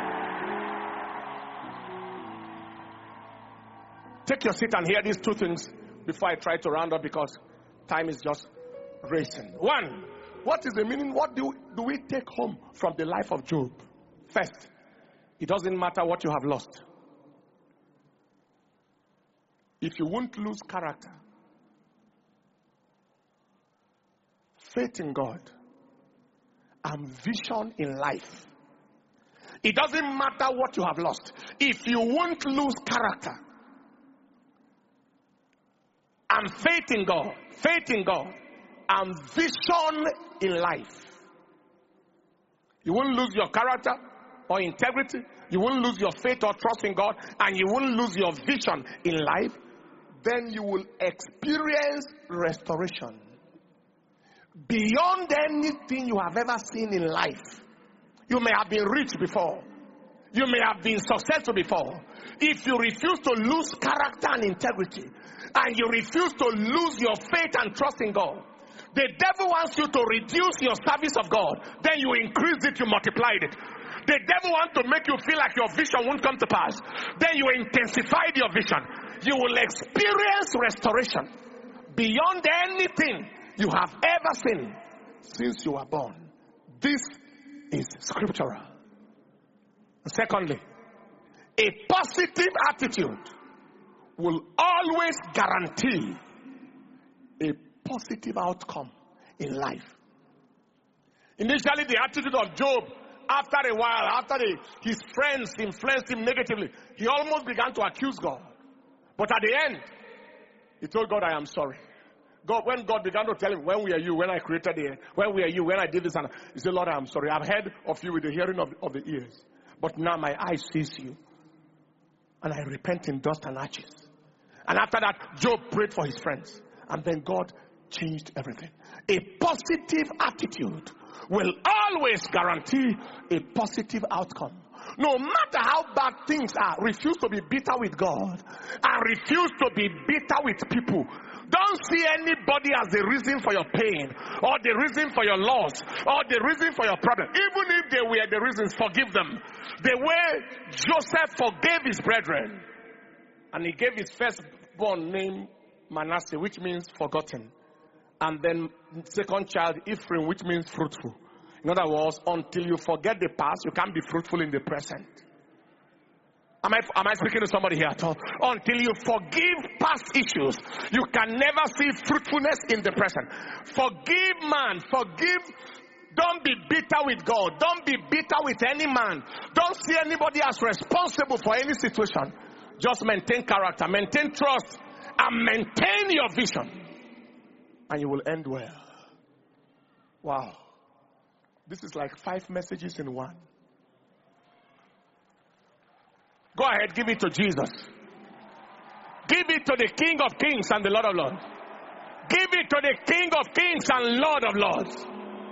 Take your seat and hear these two things before I try to round up, because time is just racing. One, what is the meaning? What do, do we take home from the life of Job? First, it doesn't matter what you have lost. If you won't lose character, faith in God, and vision in life, it doesn't matter what you have lost. If you won't lose character and faith in God, faith in God, and vision in life, you won't lose your character or integrity. You won't lose your faith or trust in God, and you won't lose your vision in life. Then you will experience restoration beyond anything you have ever seen in life. You may have been rich before. You may have been successful before. If you refuse to lose character and integrity, and you refuse to lose your faith and trust in God, the devil wants you to reduce your service of God. Then you increase it, you multiplied it. The devil wants to make you feel like your vision won't come to pass. Then you intensified your vision. You will experience restoration beyond anything you have ever seen since you were born. This is scriptural. Secondly, a positive attitude will always guarantee a positive outcome in life. Initially, the attitude of Job, after a while, after the, his friends influenced him negatively, he almost began to accuse God. But at the end, he told God, I am sorry. God, when God began to tell him, when were you, when I created the earth, when were you, when I did this, and he said, Lord, I am sorry. I've heard of you with the hearing of, of the ears, but now my eyes sees you, and I repent in dust and ashes. And after that, Job prayed for his friends, and then God changed everything. A positive attitude will always guarantee a positive outcome. No matter how bad things are, refuse to be bitter with God and refuse to be bitter with people. Don't see anybody as the reason for your pain or the reason for your loss or the reason for your problem. Even if they were the reasons, forgive them. The way Joseph forgave his brethren, and he gave his firstborn name Manasseh, which means forgotten. And then second child, Ephraim, which means fruitful. In other words, until you forget the past, you can't be fruitful in the present. Am I, am I speaking to somebody here at all? Until you forgive past issues, you can never see fruitfulness in the present. Forgive man, forgive. Don't be bitter with God. Don't be bitter with any man. Don't see anybody as responsible for any situation. Just maintain character, maintain trust, and maintain your vision. And you will end well. Wow. This is like five messages in one. Go ahead, give it to Jesus. Give it to the King of Kings and the Lord of Lords. Give it to the King of Kings and Lord of Lords.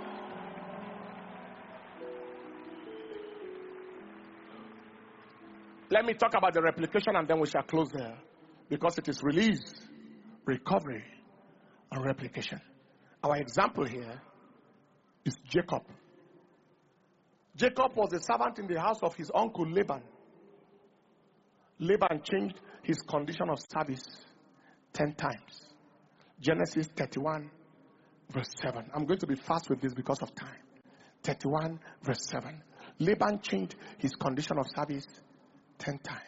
Let me talk about the replication and then we shall close there. Because it is release, recovery, and replication. Our example here is Jacob. Jacob was a servant in the house of his uncle Laban. Laban changed his condition of service ten times. Genesis thirty-one, verse seven. I'm going to be fast with this because of time. thirty-one, verse seven. Laban changed his condition of service ten times.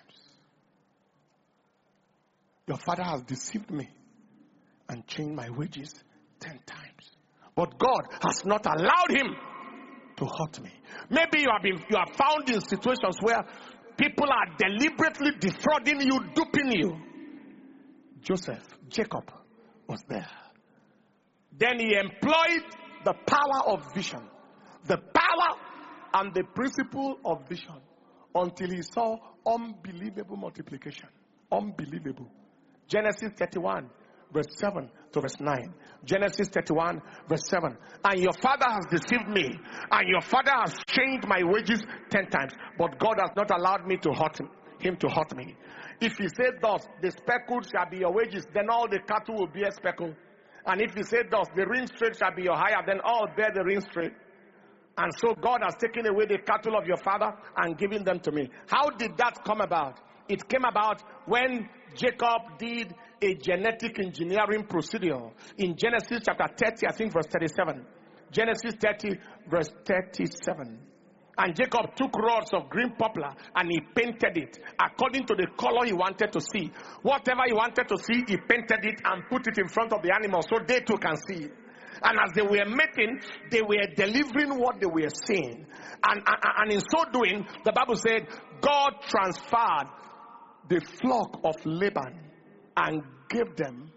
Your father has deceived me and changed my wages ten times. But God has not allowed him to hurt me. Maybe you have been you are found in situations where people are deliberately defrauding you, duping you. Joseph, Jacob was there. Then he employed the power of vision, the power and the principle of vision, until he saw unbelievable multiplication. Unbelievable. Genesis thirty-one, verse seven to verse nine. Genesis thirty-one, verse seven. And your father has deceived me, and your father has changed my wages ten times. But God has not allowed me to hurt him, him to hurt me. If he said thus, the speckled shall be your wages, then all the cattle will bear speckle. And if he said thus, the ring straight shall be your hire, then all bear the ring straight. And so God has taken away the cattle of your father and given them to me. How did that come about? It came about when Jacob did a genetic engineering procedure in Genesis chapter thirty, I think verse thirty-seven. Genesis thirty, verse thirty-seven. And Jacob took rods of green poplar and he painted it according to the color he wanted to see. Whatever he wanted to see, he painted it and put it in front of the animals so they too can see it. And as they were making, they were delivering what they were seeing. And, and, and in so doing, the Bible said, God transferred the flock of Laban and gave them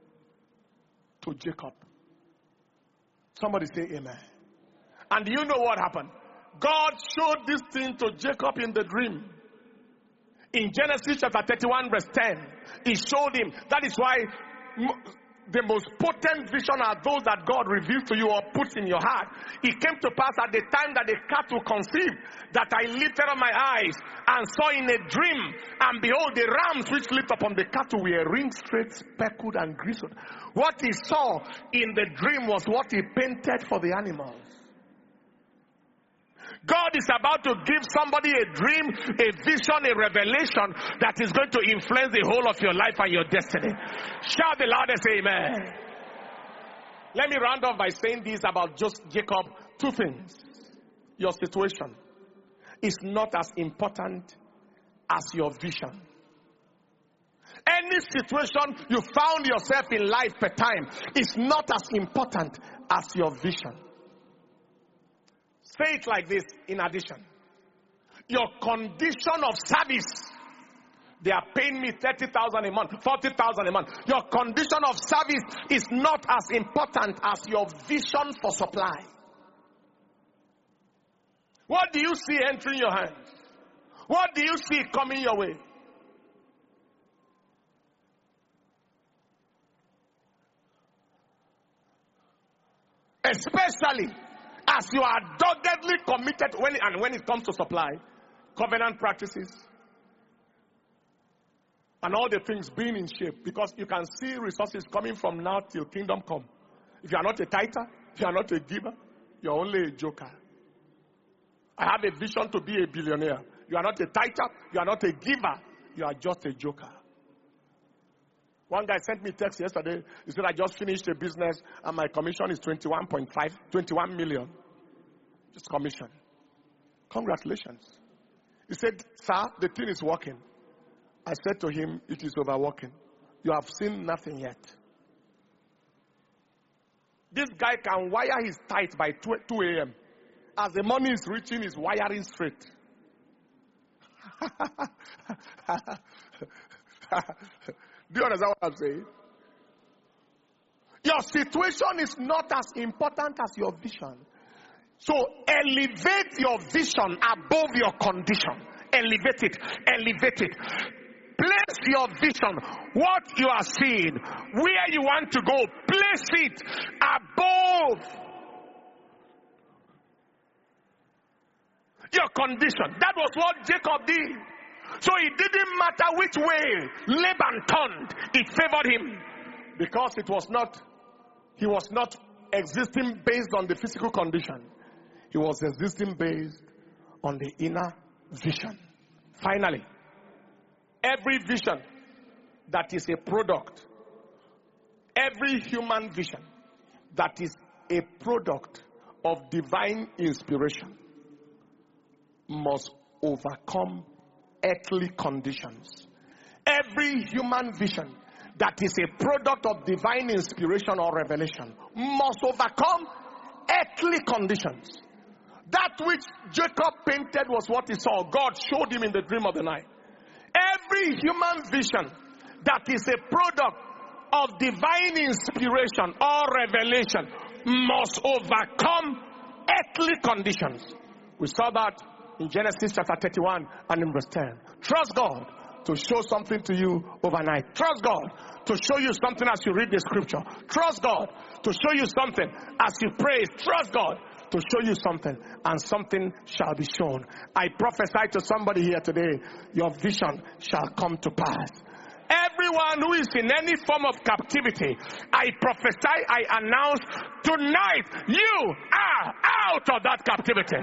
to Jacob. Somebody say amen. And do you know what happened? God showed this thing to Jacob in the dream. In Genesis chapter thirty-one, verse ten, he showed him. That is why the most potent vision are those that God reveals to you or puts in your heart. It came to pass at the time that the cattle conceived, that I lifted up my eyes and saw in a dream, and behold, the rams which lit upon the cattle were ring straight, speckled, and grizzled. What he saw in the dream was what he painted for the animals. God is about to give somebody a dream, a vision, a revelation that is going to influence the whole of your life and your destiny. Shout the loudest amen. Let me round off by saying this about just Jacob. Two things. Your situation is not as important as your vision. Any situation you found yourself in life per time is not as important as your vision. Say it like this in addition. Your condition of service, they are paying me thirty thousand a month, forty thousand a month. Your condition of service is not as important as your vision for supply. What do you see entering your hands? What do you see coming your way? Especially as you are doggedly committed when it, and when it comes to supply, covenant practices, and all the things being in shape, because you can see resources coming from now till kingdom come. If you are not a tither, if you are not a giver, you are only a joker. I have a vision to be a billionaire. You are not a tither, you are not a giver, you are just a joker. One guy sent me a text yesterday. He said, I just finished a business and my commission is twenty-one point five, twenty-one million. his commission. Congratulations. He said, sir, the thing is working. I said to him, it is overworking. You have seen nothing yet. This guy can wire his tithe by two a.m. As the money is reaching, he's wiring straight. Do you understand what I'm saying? Your situation is not as important as your vision. So elevate your vision above your condition. Elevate it. Elevate it. Place your vision, what you are seeing, where you want to go, place it above your condition. That was what Jacob did. So it didn't matter which way Laban turned, it favored him. Because it was not, he was not existing based on the physical condition. He was existing based on the inner vision. Finally, every vision that is a product, every human vision that is a product of divine inspiration must overcome earthly conditions. Every human vision that is a product of divine inspiration or revelation must overcome earthly conditions. That which Jacob painted was what he saw. God showed him in the dream of the night. Every human vision that is a product of divine inspiration or revelation must overcome earthly conditions. We saw that in Genesis chapter thirty-one and in verse ten. Trust God to show something to you overnight. Trust God to show you something as you read the scripture. Trust God to show you something as you pray. Trust God to show you something, and something shall be shown. I prophesy to somebody here today, your vision shall come to pass. Everyone who is in any form of captivity, I prophesy, I announce tonight, you are out of that captivity.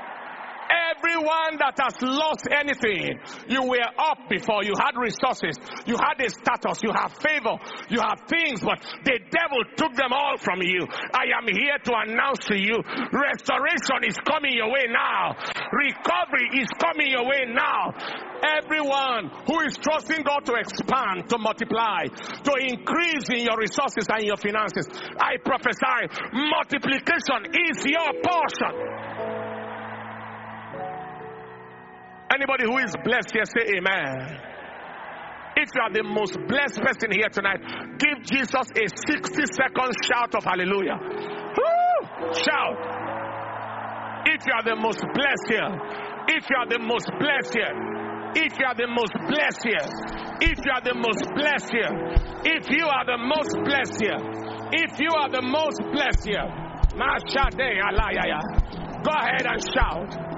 Everyone that has lost anything, you were up before, you had resources, you had a status, you have favor, you have things, but the devil took them all from you. I am here to announce to you, restoration is coming your way now. Recovery is coming your way now. Everyone who is trusting God to expand, to multiply, to increase in your resources and your finances, I prophesy, multiplication is your portion. Anybody who is blessed here, say amen. If you are the most blessed person here tonight, give Jesus a sixty second shout of hallelujah. Woo! Shout. If you are the most blessed here, if you are the most blessed here, if you are the most blessed here, if you are the most blessed here, if you are the most blessed here, if you are the most blessed here, go ahead and shout.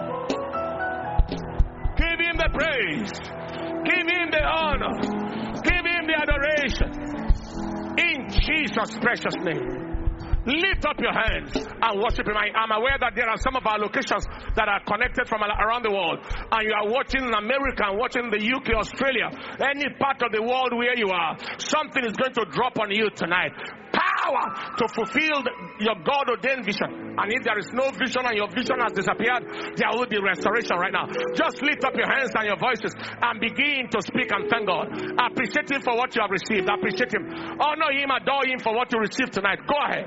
Give him the praise. Give him the honor. Give him the adoration. In Jesus' precious name. Lift up your hands and worship him. I am aware that there are some of our locations that are connected from around the world. And you are watching in America and watching the U K, Australia, any part of the world where you are. Something is going to drop on you tonight. Power to fulfill your God-ordained vision. And if there is no vision and your vision has disappeared, there will be restoration right now. Just lift up your hands and your voices and begin to speak and thank God. Appreciate him for what you have received. Appreciate him. Honor him, adore him for what you received tonight. Go ahead.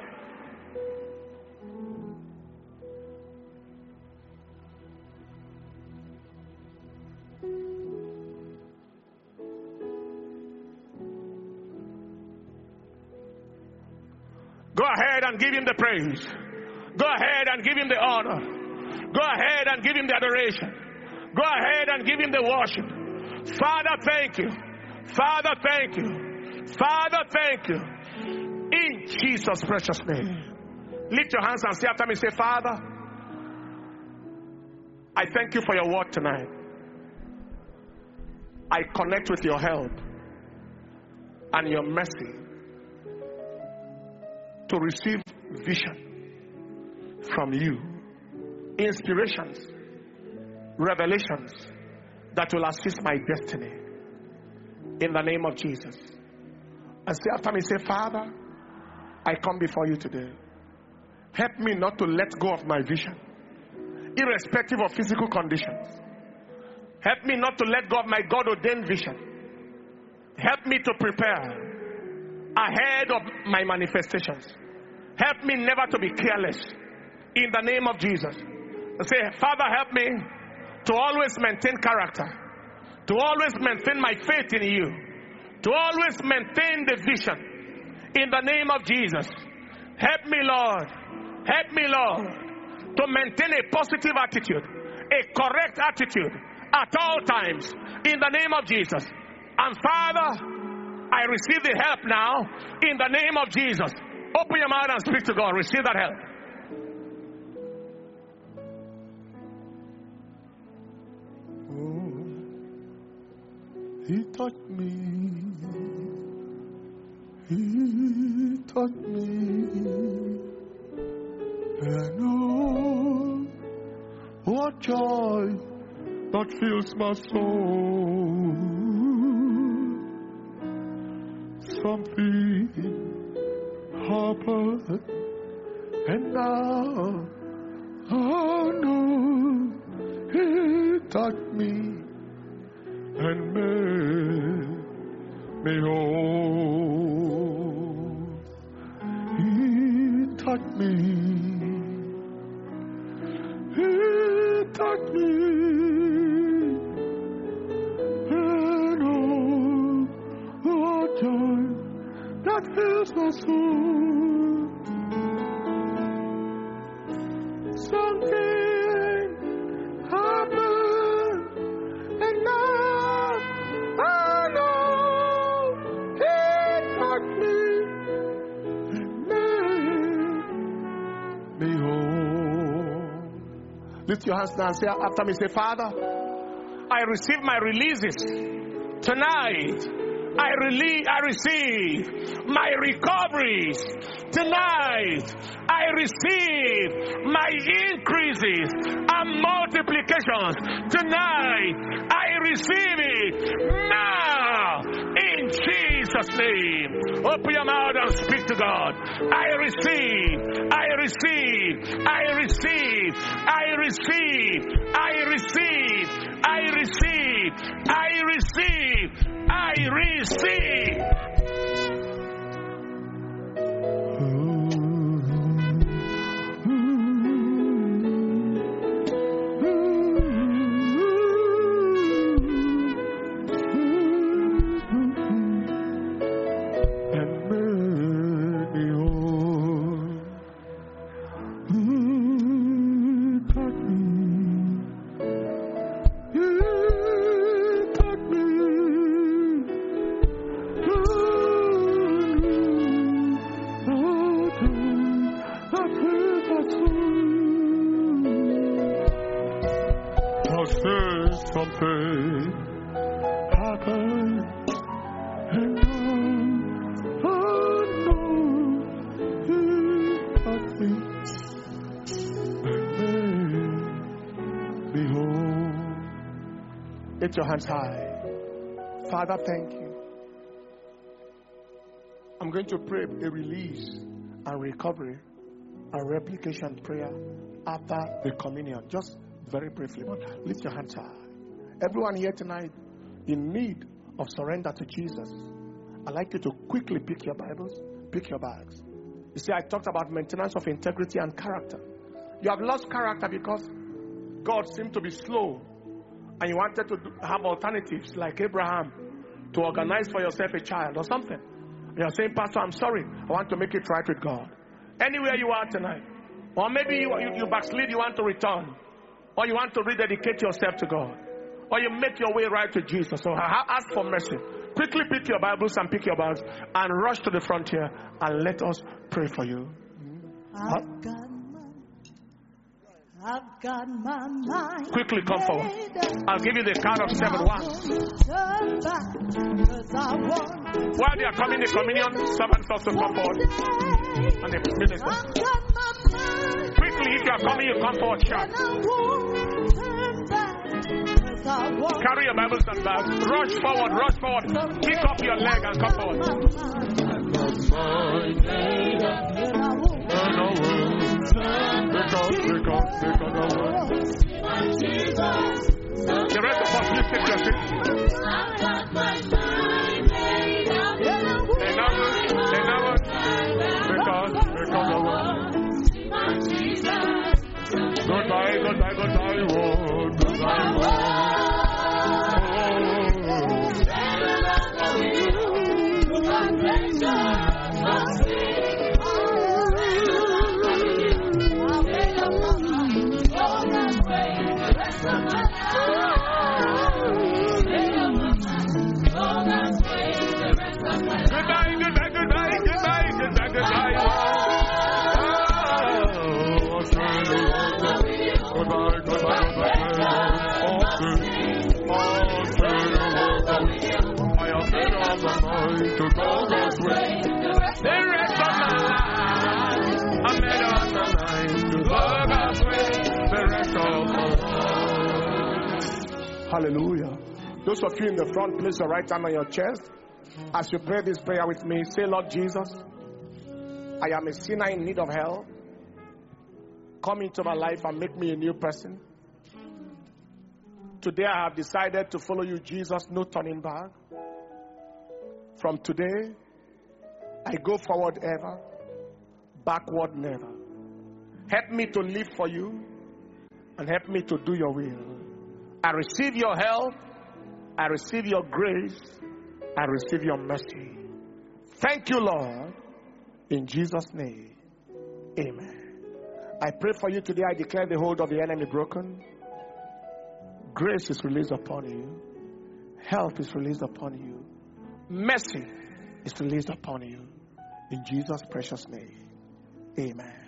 Go ahead and give him the praise. Go ahead and give him the honor. Go ahead and give him the adoration. Go ahead and give him the worship. Father, thank you. Father, thank you. Father, thank you. In Jesus' precious name. Lift your hands and say after me, say, Father, I thank you for your word tonight. I connect with your help and your mercy to receive vision from you, inspirations, revelations that will assist my destiny in the name of Jesus. And say after me, say, Father, I come before you today. Help me not to let go of my vision. irrespective of physical conditions. Help me not to let go of my God-ordained vision. Help me to prepare ahead of my manifestations. Help me never to be careless. In the name of Jesus. Say, Father, help me to always maintain character, to always maintain my faith in you, to always maintain the vision. In the name of Jesus. Help me, Lord. Help me, Lord, to maintain a positive attitude, a correct attitude at all times. In the name of Jesus. And Father, I receive the help now. In the name of Jesus. Open your mouth and speak to God. Receive that help. Oh, He touched me. He touched me. And I know what joy that fills my soul. Something happened, and now I know He touched me and made me whole. He touched me. He touched me. And oh, what joy that fills my soul. Something happened, and now I know He touched me and made me whole. Lift your hands now and say after me, say, Father, I receive my releases tonight. I release, I receive my recoveries tonight. I receive my increases and multiplications tonight. I receive it now in Jesus' name. Open your mouth and speak to God. I receive, I receive, I receive, I receive, I receive, I receive, I receive, I receive. Lift your hands high. Father, thank you. I'm going to pray a release and recovery and replication prayer after the communion. Just very briefly, but lift your hands high. Everyone here tonight in need of surrender to Jesus, I'd like you to quickly pick your Bibles, pick your bags. You see, I talked about maintenance of integrity and character. You have lost character because God seemed to be slow, and you wanted to have alternatives like Abraham to organize for yourself a child or something. You're saying, Pastor, I'm sorry, I want to make it right with God. Anywhere you are tonight, or maybe you, you, you backslid, you want to return, or you want to rededicate yourself to God, or you make your way right to Jesus, so ask for mercy. Quickly pick your Bibles and pick your bags and rush to the front here and let us pray for you. I've got my, I've got my mind. Quickly come forward. I'll give you the count of seven. One. While they are coming the communion, servants also come forward. And the minister. Quickly, if you are coming, you come forward sharp. Carry your Bibles and bags. Rush forward, rush forward. Pick up your leg and come forward. take your seat. They never, they never, because, because of what? Goodbye, goodbye, goodbye, world, goodbye, world. To go God's way. The rest of my life, I made up my mind to go God's way. The rest of my life. Hallelujah. Those of you in the front, place your right hand on your chest. As you pray this prayer with me, say, Lord Jesus, I am a sinner in need of help. Come into my life and make me a new person. Today I have decided to follow you, Jesus, no turning back. From today, I go forward ever, backward never. Help me to live for you and help me to do your will. I receive your help. I receive your grace. I receive your mercy. Thank you, Lord. In Jesus' name, amen. I pray for you today. I declare the hold of the enemy broken. Grace is released upon you. Help is released upon you. Mercy is released upon you. In Jesus' precious name, amen.